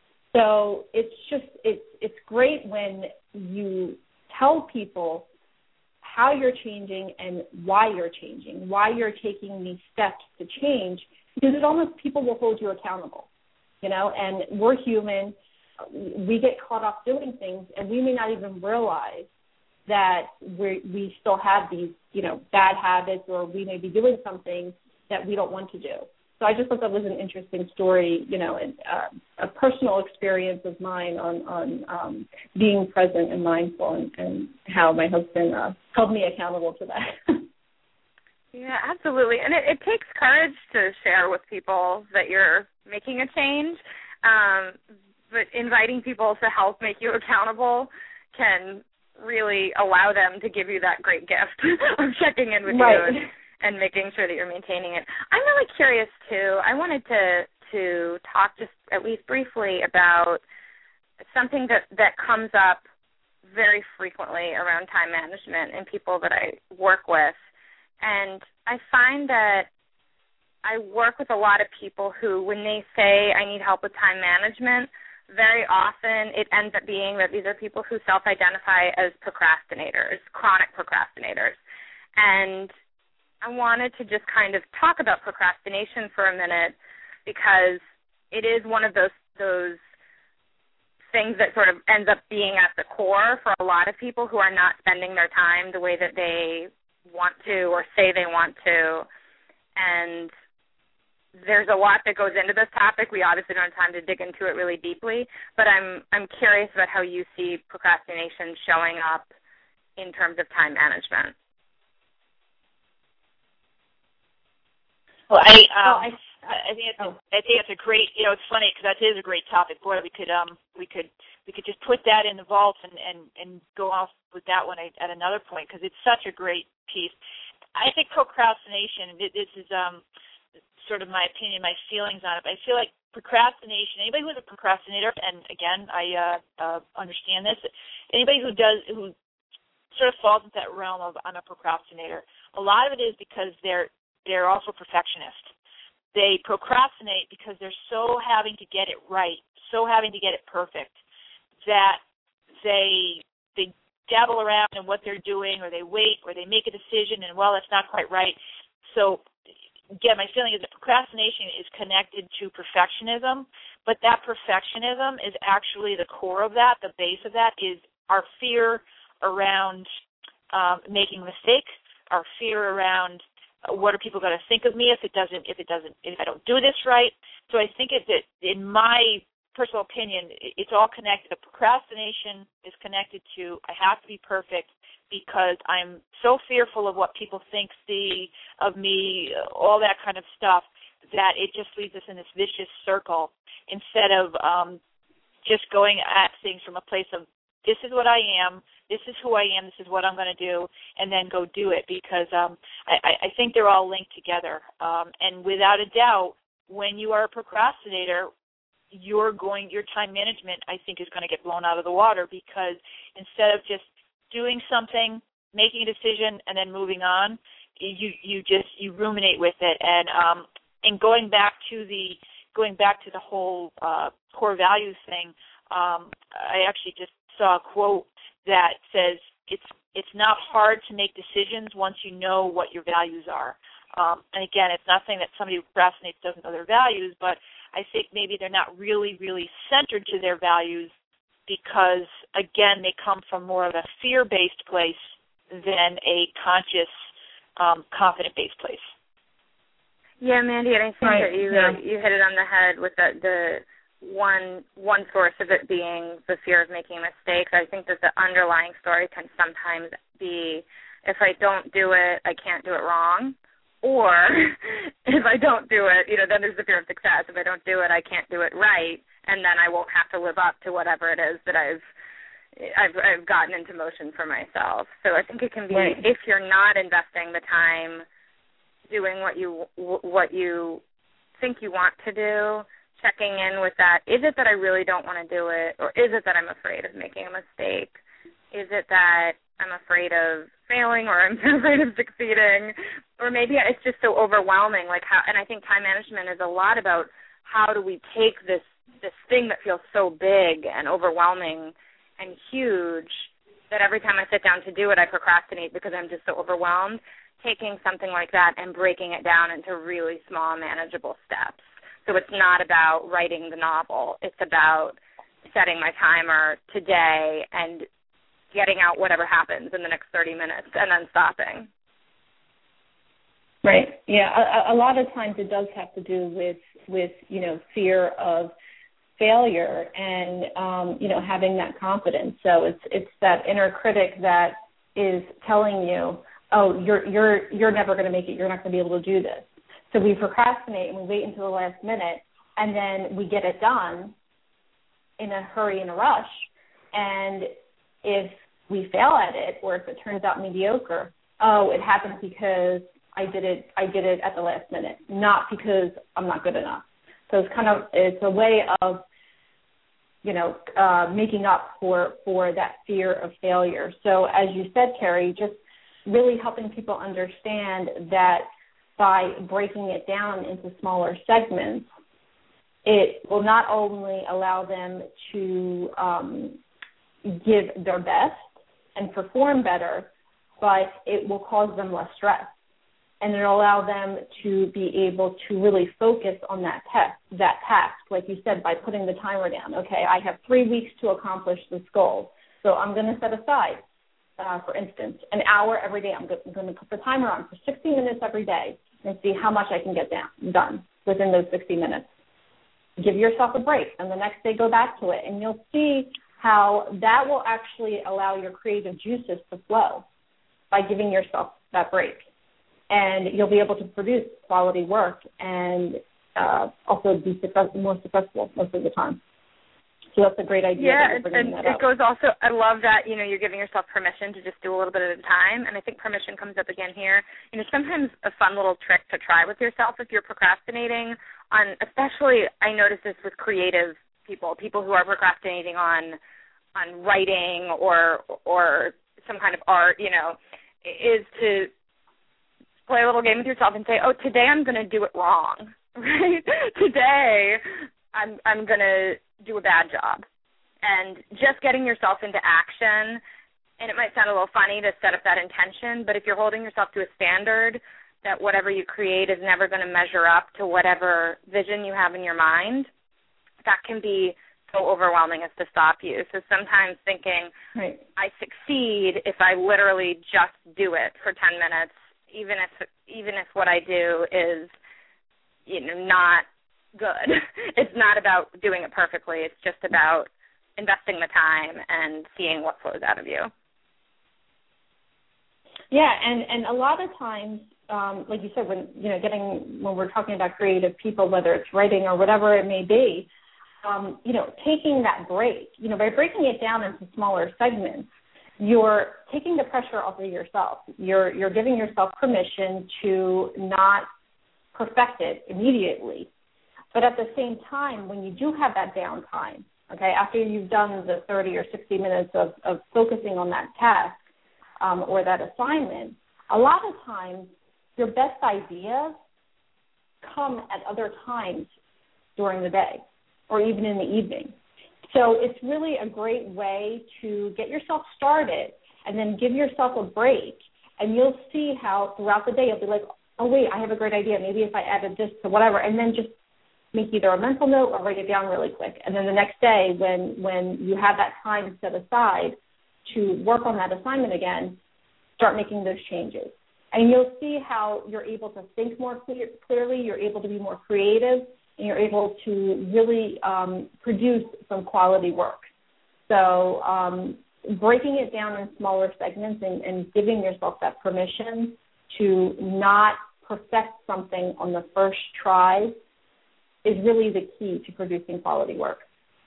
So it's just, it's it's great when you tell people how you're changing and why you're changing, why you're taking these steps to change, because it almost, people will hold you accountable, you know, and we're human. We get caught up doing things, and we may not even realize that we we still have these, you know, bad habits, or we may be doing something that we don't want to do. So I just thought that was an interesting story, you know, and, uh, a personal experience of mine on, on um, being present and mindful, and, and how my husband uh, held me accountable to that. Yeah, absolutely. And it, it takes courage to share with people that you're making a change, um, but inviting people to help make you accountable can really allow them to give you that great gift of checking in with right. you. And, and making sure that you're maintaining it. I'm really curious, too. I wanted to to talk just at least briefly about something that, that comes up very frequently around time management in people that I work with. And I find that I work with a lot of people who, when they say, I need help with time management, very often it ends up being that these are people who self-identify as procrastinators, chronic procrastinators. And I wanted to just kind of talk about procrastination for a minute, because it is one of those those things that sort of ends up being at the core for a lot of people who are not spending their time the way that they want to or say they want to. And there's a lot that goes into this topic. We obviously don't have time to dig into it really deeply, but I'm I'm curious about how you see procrastination showing up in terms of time management. Well, I, um, I, I think it's, oh. I think it's a great. You know, it's funny because that is a great topic. Boy, we could, um, we could, we could just put that in the vault and, and, and go off with that one at, at another point, because it's such a great piece. I think procrastination. This is um, sort of my opinion, my feelings on it. But I feel like procrastination, anybody who's a procrastinator, and again, I uh, uh, understand this, anybody who does, who sort of falls into that realm of I'm a procrastinator, a lot of it is because they're they're also perfectionist. They procrastinate because they're so having to get it right, so having to get it perfect, that they they dabble around in what they're doing, or they wait, or they make a decision, and, well, that's not quite right. So, again, my feeling is that procrastination is connected to perfectionism, but that perfectionism is actually the core of that, the base of that is our fear around um, making a mistake, our fear around uh, what are people going to think of me if it doesn't, if it doesn't, if I don't do this right. So I think it, that, in my personal opinion, it's all connected. The procrastination is connected to I have to be perfect because I'm so fearful of what people think, see of me, all that kind of stuff, that it just leaves us in this vicious circle instead of um, just going at things from a place of this is what I am, this is who I am, this is what I'm going to do, and then go do it, because um, I, I think they're all linked together. Um, and without a doubt, when you are a procrastinator, you're going, your time management, I think, is going to get blown out of the water, because instead of just doing something, making a decision, and then moving on, you you just you ruminate with it. And um, and going back to the going back to the whole uh, core values thing, um, I actually just saw a quote that says it's it's not hard to make decisions once you know what your values are. Um, and again, it's not saying that somebody who procrastinates doesn't know their values, but I think maybe they're not really really centered to their values, because, again, they come from more of a fear-based place than a conscious, um, confident-based place. Yeah, Mandy, and I think right. that you yeah. you hit it on the head with the, the one one source of it being the fear of making mistakes. I think that the underlying story can sometimes be, if I don't do it, I can't do it wrong. Or if I don't do it, you know, then there's the fear of success. If I don't do it, I can't do it right, and then I won't have to live up to whatever it is that I've I've, I've gotten into motion for myself. So I think it can be, right. if you're not investing the time doing what you what you think you want to do, checking in with that. Is it that I really don't want to do it, or is it that I'm afraid of making a mistake? Is it that I'm afraid of failing, or I'm afraid of succeeding, or maybe it's just so overwhelming. Like how, and I think time management is a lot about how do we take this this thing that feels so big and overwhelming and huge that every time I sit down to do it, I procrastinate because I'm just so overwhelmed. Taking something like that and breaking it down into really small, manageable steps. So it's not about writing the novel. It's about setting my timer today and getting out whatever happens in the next thirty minutes and then stopping. Right. Yeah. A, a lot of times it does have to do with, with you know, fear of failure and, um, you know, having that confidence. So it's it's that inner critic that is telling you, oh, you're you're you're never going to make it. You're not going to be able to do this. So we procrastinate and we wait until the last minute, and then we get it done in a hurry and a rush. And if we fail at it, or if it turns out mediocre, oh, it happened because I did it. I did it at the last minute, not because I'm not good enough. So it's kind of it's a way of, you know, uh, making up for for that fear of failure. So as you said, Carrie, just really helping people understand that by breaking it down into smaller segments, it will not only allow them to um, give their best and perform better, but it will cause them less stress. And it'll allow them to be able to really focus on that test, that task, like you said, by putting the timer down. Okay, I have three weeks to accomplish this goal, so I'm going to set aside, uh, for instance, an hour every day. I'm going to put the timer on for sixty minutes every day and see how much I can get down, done within those sixty minutes. Give yourself a break, and the next day go back to it, and you'll see how that will actually allow your creative juices to flow by giving yourself that break. And you'll be able to produce quality work and uh, also be success- more successful most of the time. So that's a great idea. Yeah, that you're bringing and that it up. goes also, I love that, you know, you're giving yourself permission to just do a little bit at a time, and I think permission comes up again here. You know, sometimes a fun little trick to try with yourself if you're procrastinating on, especially I notice this with creative people, people who are procrastinating on on writing or or some kind of art, you know, is to play a little game with yourself and say, oh, today I'm going to do it wrong, right? Today I'm I'm going to do a bad job. And just getting yourself into action, and it might sound a little funny to set up that intention, but if you're holding yourself to a standard that whatever you create is never going to measure up to whatever vision you have in your mind, that can be so overwhelming as to stop you. So sometimes thinking, right. I succeed if I literally just do it for ten minutes, even if even if what I do is, you know, not good. It's not about doing it perfectly. It's just about investing the time and seeing what flows out of you. Yeah, and, and a lot of times, um, like you said, when you know, getting when we're talking about creative people, whether it's writing or whatever it may be, um, you know, taking that break, you know, by breaking it down into smaller segments, you're taking the pressure off of yourself. You're you're giving yourself permission to not perfect it immediately. But at the same time, when you do have that downtime, okay, after you've done the thirty or sixty minutes of, of focusing on that task um, or that assignment, a lot of times your best ideas come at other times during the day or even in the evening. So it's really a great way to get yourself started and then give yourself a break, and you'll see how throughout the day you'll be like, oh, wait, I have a great idea. Maybe if I added this to whatever, and then just make either a mental note or write it down really quick. And then the next day when, when you have that time set aside to work on that assignment again, start making those changes. And you'll see how you're able to think more clear, clearly, you're able to be more creative, and you're able to really um, produce some quality work. So um, breaking it down in smaller segments and, and giving yourself that permission to not perfect something on the first try is really the key to producing quality work.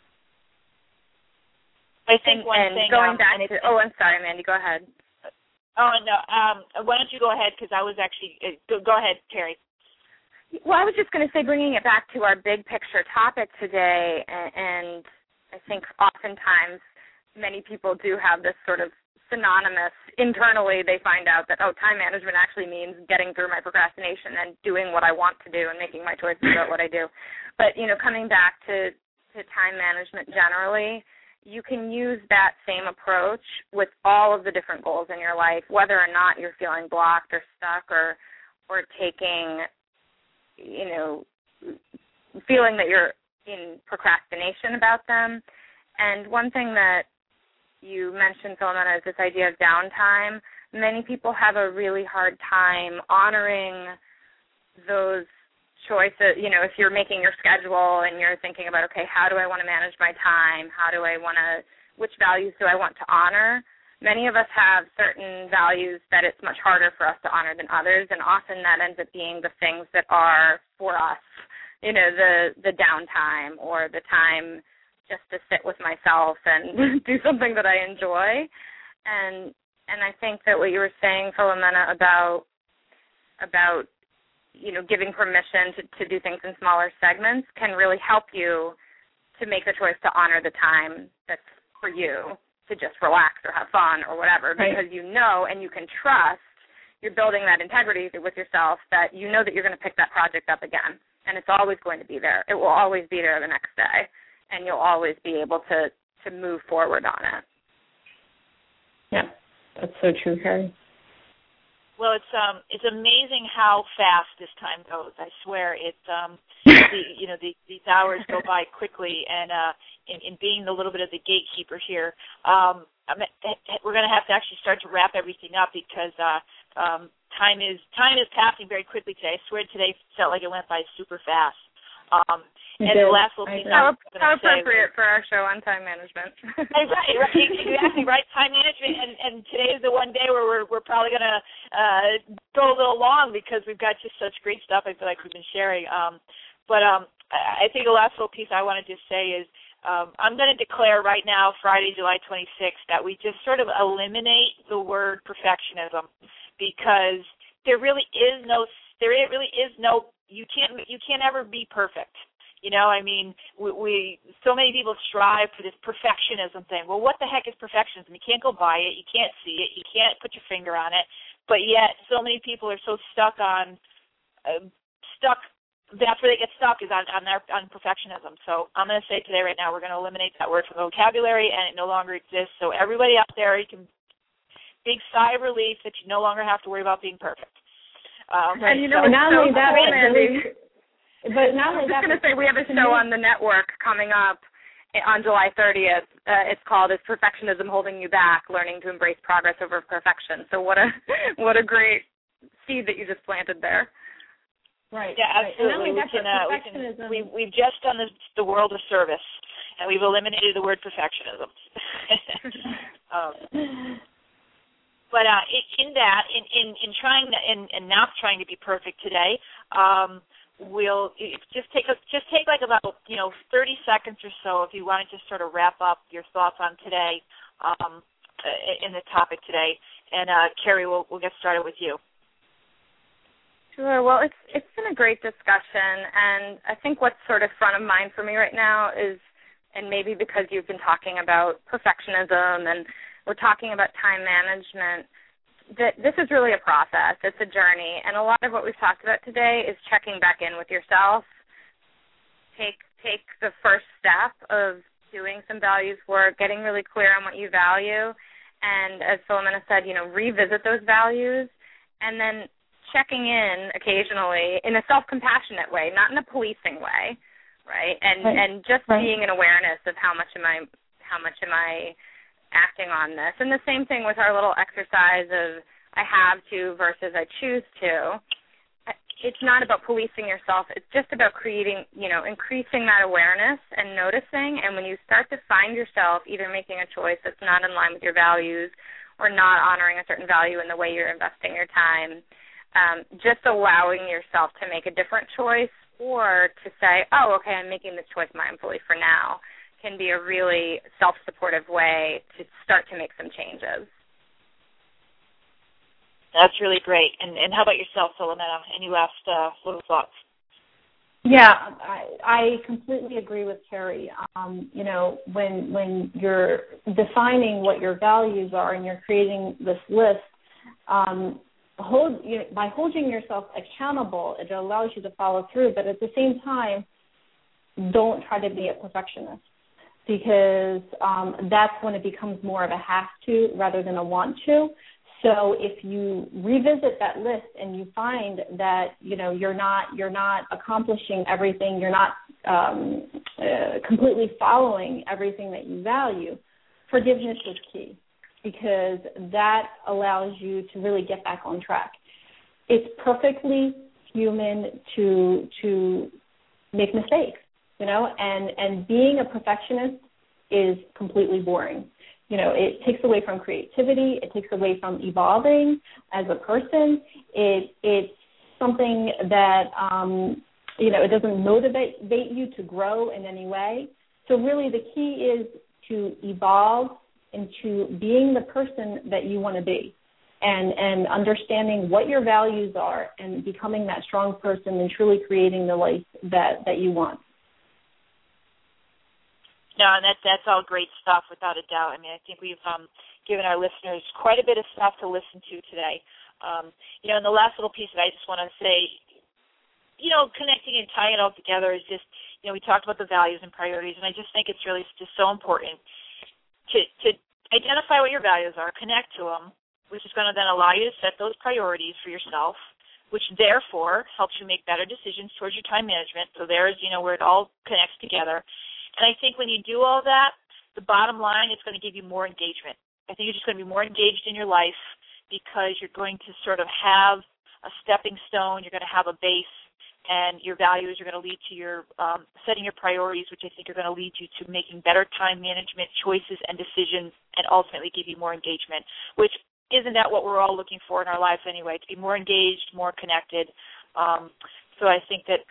I think and, one and thing... going um, back to... Oh, I'm sorry, Mandy. Go ahead. Oh, no. Um, why don't you go ahead, because I was actually... Uh, go, go ahead, Terry. Well, I was just going to say, bringing it back to our big picture topic today, and, and I think oftentimes many people do have this sort of synonymous, internally they find out that, oh, time management actually means getting through my procrastination and doing what I want to do and making my choices about what I do. But, you know, coming back to, to time management generally, you can use that same approach with all of the different goals in your life, whether or not you're feeling blocked or stuck or or taking, you know, feeling that you're in procrastination about them. And one thing that you mentioned, Philomena, is this idea of downtime. Many people have a really hard time honoring those choices. You know, if you're making your schedule and you're thinking about, okay, how do I want to manage my time? How do I want to, which values do I want to honor? Many of us have certain values that it's much harder for us to honor than others, and often that ends up being the things that are for us, you know, the, the downtime or the time just to sit with myself and do something that I enjoy. And and I think that what you were saying, Philomena, about, about you know, giving permission to, to do things in smaller segments can really help you to make the choice to honor the time that's for you to just relax or have fun or whatever, right. Because you know and you can trust, you're building that integrity with yourself that you know that you're going to pick that project up again, and it's always going to be there. It will always be there the next day, and you'll always be able to, to move forward on it. Yeah, that's so true, Carrie. Well, it's um, it's amazing how fast this time goes. I swear, it's um, the, you know, the, these hours go by quickly, and uh, in, in being a little bit of the gatekeeper here, um, I'm, we're going to have to actually start to wrap everything up because uh, um, time is time is passing very quickly today. I swear today felt like it went by super fast. Um, and the last little piece how, how appropriate was, for our show on time management. right, right, exactly, right. Time management, and, and today is the one day where we're we're probably going to uh, go a little long because we've got just such great stuff I feel like we've been sharing. Um, but um, I think the last little piece I wanted to say is Um, I'm going to declare right now, Friday, July twenty-sixth, that we just sort of eliminate the word perfectionism, because there really is no, there really is no, you can't, you can't ever be perfect. You know, I mean, we, we so many people strive for this perfectionism thing. Well, what the heck is perfectionism? You can't go by it. You can't see it. You can't put your finger on it. But yet, so many people are so stuck on, uh, stuck. That's where they get stuck, is on on, their, on perfectionism. So I'm going to say today, right now, we're going to eliminate that word from the vocabulary, and it no longer exists. So everybody out there, you can big sigh of relief that you no longer have to worry about being perfect. Um, and you know, so not so only that, cool, Mandy. But not I was only just that, going to say we have a show on the network coming up on July thirtieth. Uh, it's called "Is Perfectionism Holding You Back? Learning to Embrace Progress Over Perfection." So what a what a great seed that you just planted there. Right. Yeah, absolutely. Right. We can, uh, we can, we, we've just done this, the world a service, and we've eliminated the word perfectionism. um, but uh, in that, in, in, in trying to, in, in not trying to be perfect today, um, we'll just take a, just take like about, you know, thirty seconds or so if you want to just sort of wrap up your thoughts on today, um, in the topic today. And uh, Carrie, we'll we'll get started with you. Sure. Well, it's it's been a great discussion, and I think what's sort of front of mind for me right now is, and maybe because you've been talking about perfectionism and we're talking about time management, that this is really a process. It's a journey, and a lot of what we've talked about today is checking back in with yourself. Take take the first step of doing some values work, getting really clear on what you value, and as Philomena said, you know, revisit those values, and then checking in occasionally in a self-compassionate way, not in a policing way, right? And right. and just right. being an awareness of how much am I how much am I acting on this. And the same thing with our little exercise of I have to versus I choose to. It's not about policing yourself. It's just about creating, you know, increasing that awareness and noticing. And when you start to find yourself either making a choice that's not in line with your values or not honoring a certain value in the way you're investing your time, um, just allowing yourself to make a different choice or to say, oh, okay, I'm making this choice mindfully for now, can be a really self-supportive way to start to make some changes. That's really great. And, and how about yourself, Philomena? Any last uh, little thoughts? Yeah, I, I completely agree with Carrie. Um, you know, when when you're defining what your values are and you're creating this list, um, hold you know, by holding yourself accountable, it allows you to follow through. But at the same time, don't try to be a perfectionist, because um, that's when it becomes more of a have to rather than a want to. So if you revisit that list and you find that, you know, you're not you're not accomplishing everything, you're not um, uh, completely following everything that you value, forgiveness is key, because that allows you to really get back on track. It's perfectly human to to make mistakes, you know, and, and being a perfectionist is completely boring. You know, it takes away from creativity. It takes away from evolving as a person. It it's something that, um, you know, it doesn't motivate you to grow in any way. So really the key is to evolve into being the person that you want to be, and, and understanding what your values are and becoming that strong person and truly creating the life that, that you want. No, and that, that's all great stuff, without a doubt. I mean, I think we've um, given our listeners quite a bit of stuff to listen to today. Um, you know, and the last little piece that I just want to say, you know, connecting and tying it all together is just, you know, we talked about the values and priorities, and I just think it's really just so important to, to identify what your values are, connect to them, which is going to then allow you to set those priorities for yourself, which therefore helps you make better decisions towards your time management. So there's, you know, where it all connects together. And I think when you do all that, the bottom line is going to give you more engagement. I think you're just going to be more engaged in your life because you're going to sort of have a stepping stone, you're going to have a base, and your values are going to lead to your um, setting your priorities, which I think are going to lead you to making better time management choices and decisions, and ultimately give you more engagement, which isn't that what we're all looking for in our lives anyway, to be more engaged, more connected. Um, so I think that, that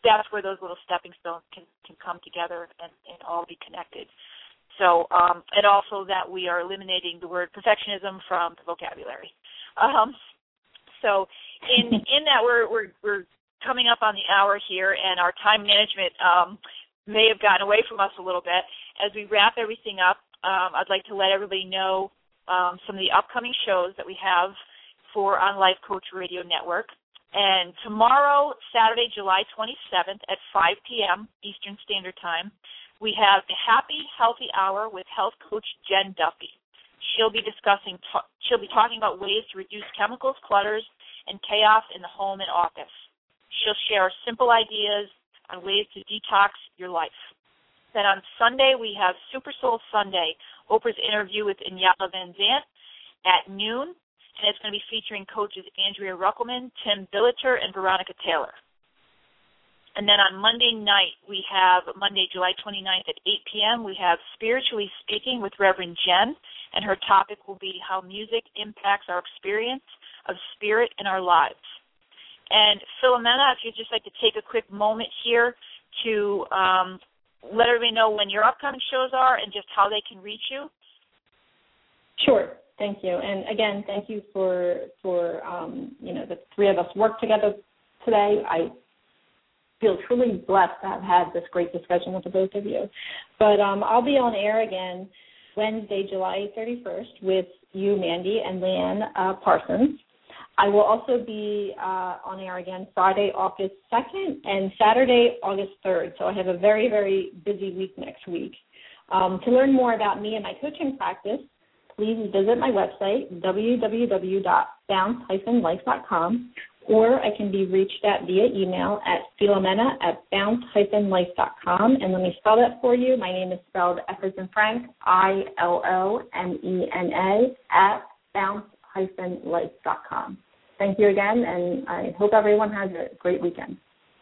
that's where those little stepping stones can, can come together and, and all be connected. So, um, and also that we are eliminating the word perfectionism from the vocabulary. Um, so, in in that we're we're we're coming up on the hour here, and our time management um, may have gotten away from us a little bit. As we wrap everything up, um, I'd like to let everybody know um, some of the upcoming shows that we have for on Life Coach Radio Network. And tomorrow, Saturday, July twenty-seventh at five p.m. Eastern Standard Time, we have the Happy Healthy Hour with health coach Jen Duffy. She'll be discussing, ta- she'll be talking about ways to reduce chemicals, clutters, and chaos in the home and office. She'll share simple ideas on ways to detox your life. Then on Sunday, we have Super Soul Sunday, Oprah's interview with Inyala Van Zant at noon, and it's going to be featuring coaches Andrea Ruckelman, Tim Billiter, and Veronica Taylor. And then on Monday night, we have Monday, July twenty-ninth at eight p.m., we have Spiritually Speaking with Reverend Jen, and her topic will be how music impacts our experience of spirit in our lives. And Philomena, if you'd just like to take a quick moment here to um, let everybody know when your upcoming shows are and just how they can reach you. Sure. Thank you. And again, thank you for, for um, you know, the three of us work together today. I feel truly blessed to have had this great discussion with the both of you. But um, I'll be on air again Wednesday, July thirty-first with you, Mandy, and Leanne uh, Parsons. I will also be uh, on air again Friday, August second, and Saturday, August third. So I have a very, very busy week next week. Um, to learn more about me and my coaching practice, please visit my website, w w w dot bounce dash life dot com, or I can be reached at via email at philomena at bounce dash life dot com. And let me spell that for you. My name is spelled F as in Frank, I L O M E N A, at bounce dash life dot com. Thank you again, and I hope everyone has a great weekend.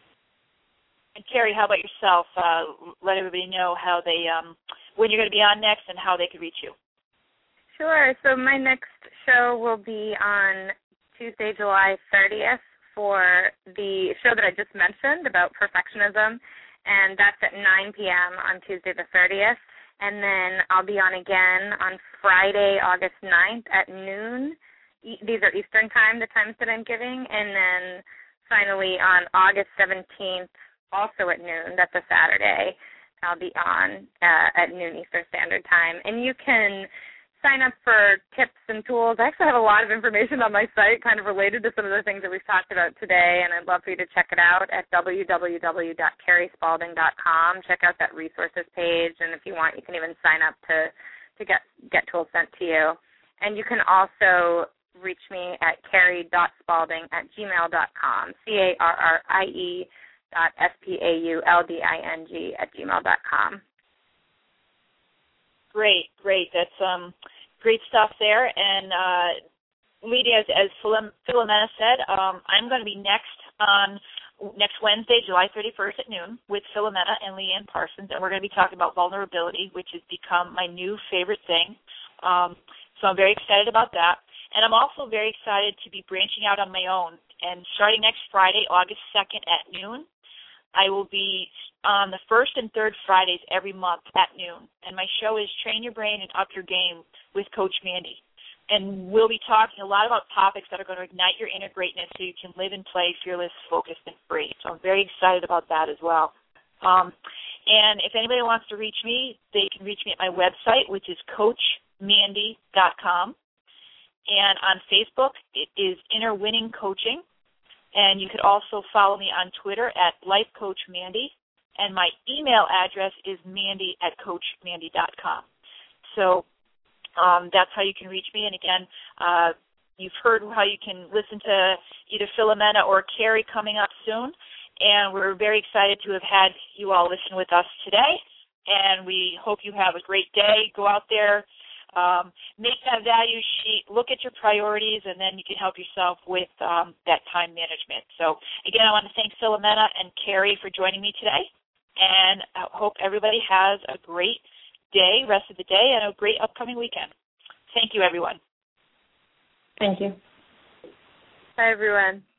And Carrie, how about yourself? Uh, let everybody know how they, um, when you're going to be on next and how they can reach you. Sure. So my next show will be on Tuesday, July thirtieth for the show that I just mentioned about perfectionism, and that's at nine p.m. on Tuesday the thirtieth. And then I'll be on again on Friday, August ninth at noon. These are Eastern time, the times that I'm giving. And then finally on August seventeenth, also at noon, that's a Saturday, I'll be on uh, at noon Eastern Standard Time. And you can sign up for tips and tools. I actually have a lot of information on my site kind of related to some of the things that we've talked about today, and I'd love for you to check it out at w w w dot carrie spalding dot com. Check out that resources page, and if you want, you can even sign up to, to get, get tools sent to you. And you can also reach me at carrie dot spalding at gmail dot com, C A R R I E dot S P A U L D I N G at gmail dot com. Great, great. That's um, great stuff there. And uh, Lydia, as, as Philomena said, um, I'm going to be next on next Wednesday, July thirty-first at noon with Philomena and Leanne Parsons, and we're going to be talking about vulnerability, which has become my new favorite thing. Um, so I'm very excited about that. And I'm also very excited to be branching out on my own. And starting next Friday, August second at noon, I will be on the first and third Fridays every month at noon. And my show is Train Your Brain and Up Your Game with Coach Mandy. And we'll be talking a lot about topics that are going to ignite your inner greatness so you can live and play fearless, focused, and free. So I'm very excited about that as well. Um, and if anybody wants to reach me, they can reach me at my website, which is coach mandy dot com. And on Facebook, it is Inner Winning Coaching. And you could also follow me on Twitter at Life Coach Mandy. And my email address is mandy at coach mandy dot com. So um, that's how you can reach me. And again, uh, you've heard how you can listen to either Philomena or Carrie coming up soon. And we're very excited to have had you all listen with us today. And we hope you have a great day. Go out there. Um, make that value sheet, look at your priorities, and then you can help yourself with um, that time management. So, again, I want to thank Philomena and Carrie for joining me today, and I hope everybody has a great day, rest of the day, and a great upcoming weekend. Thank you, everyone. Thank you. Bye, everyone.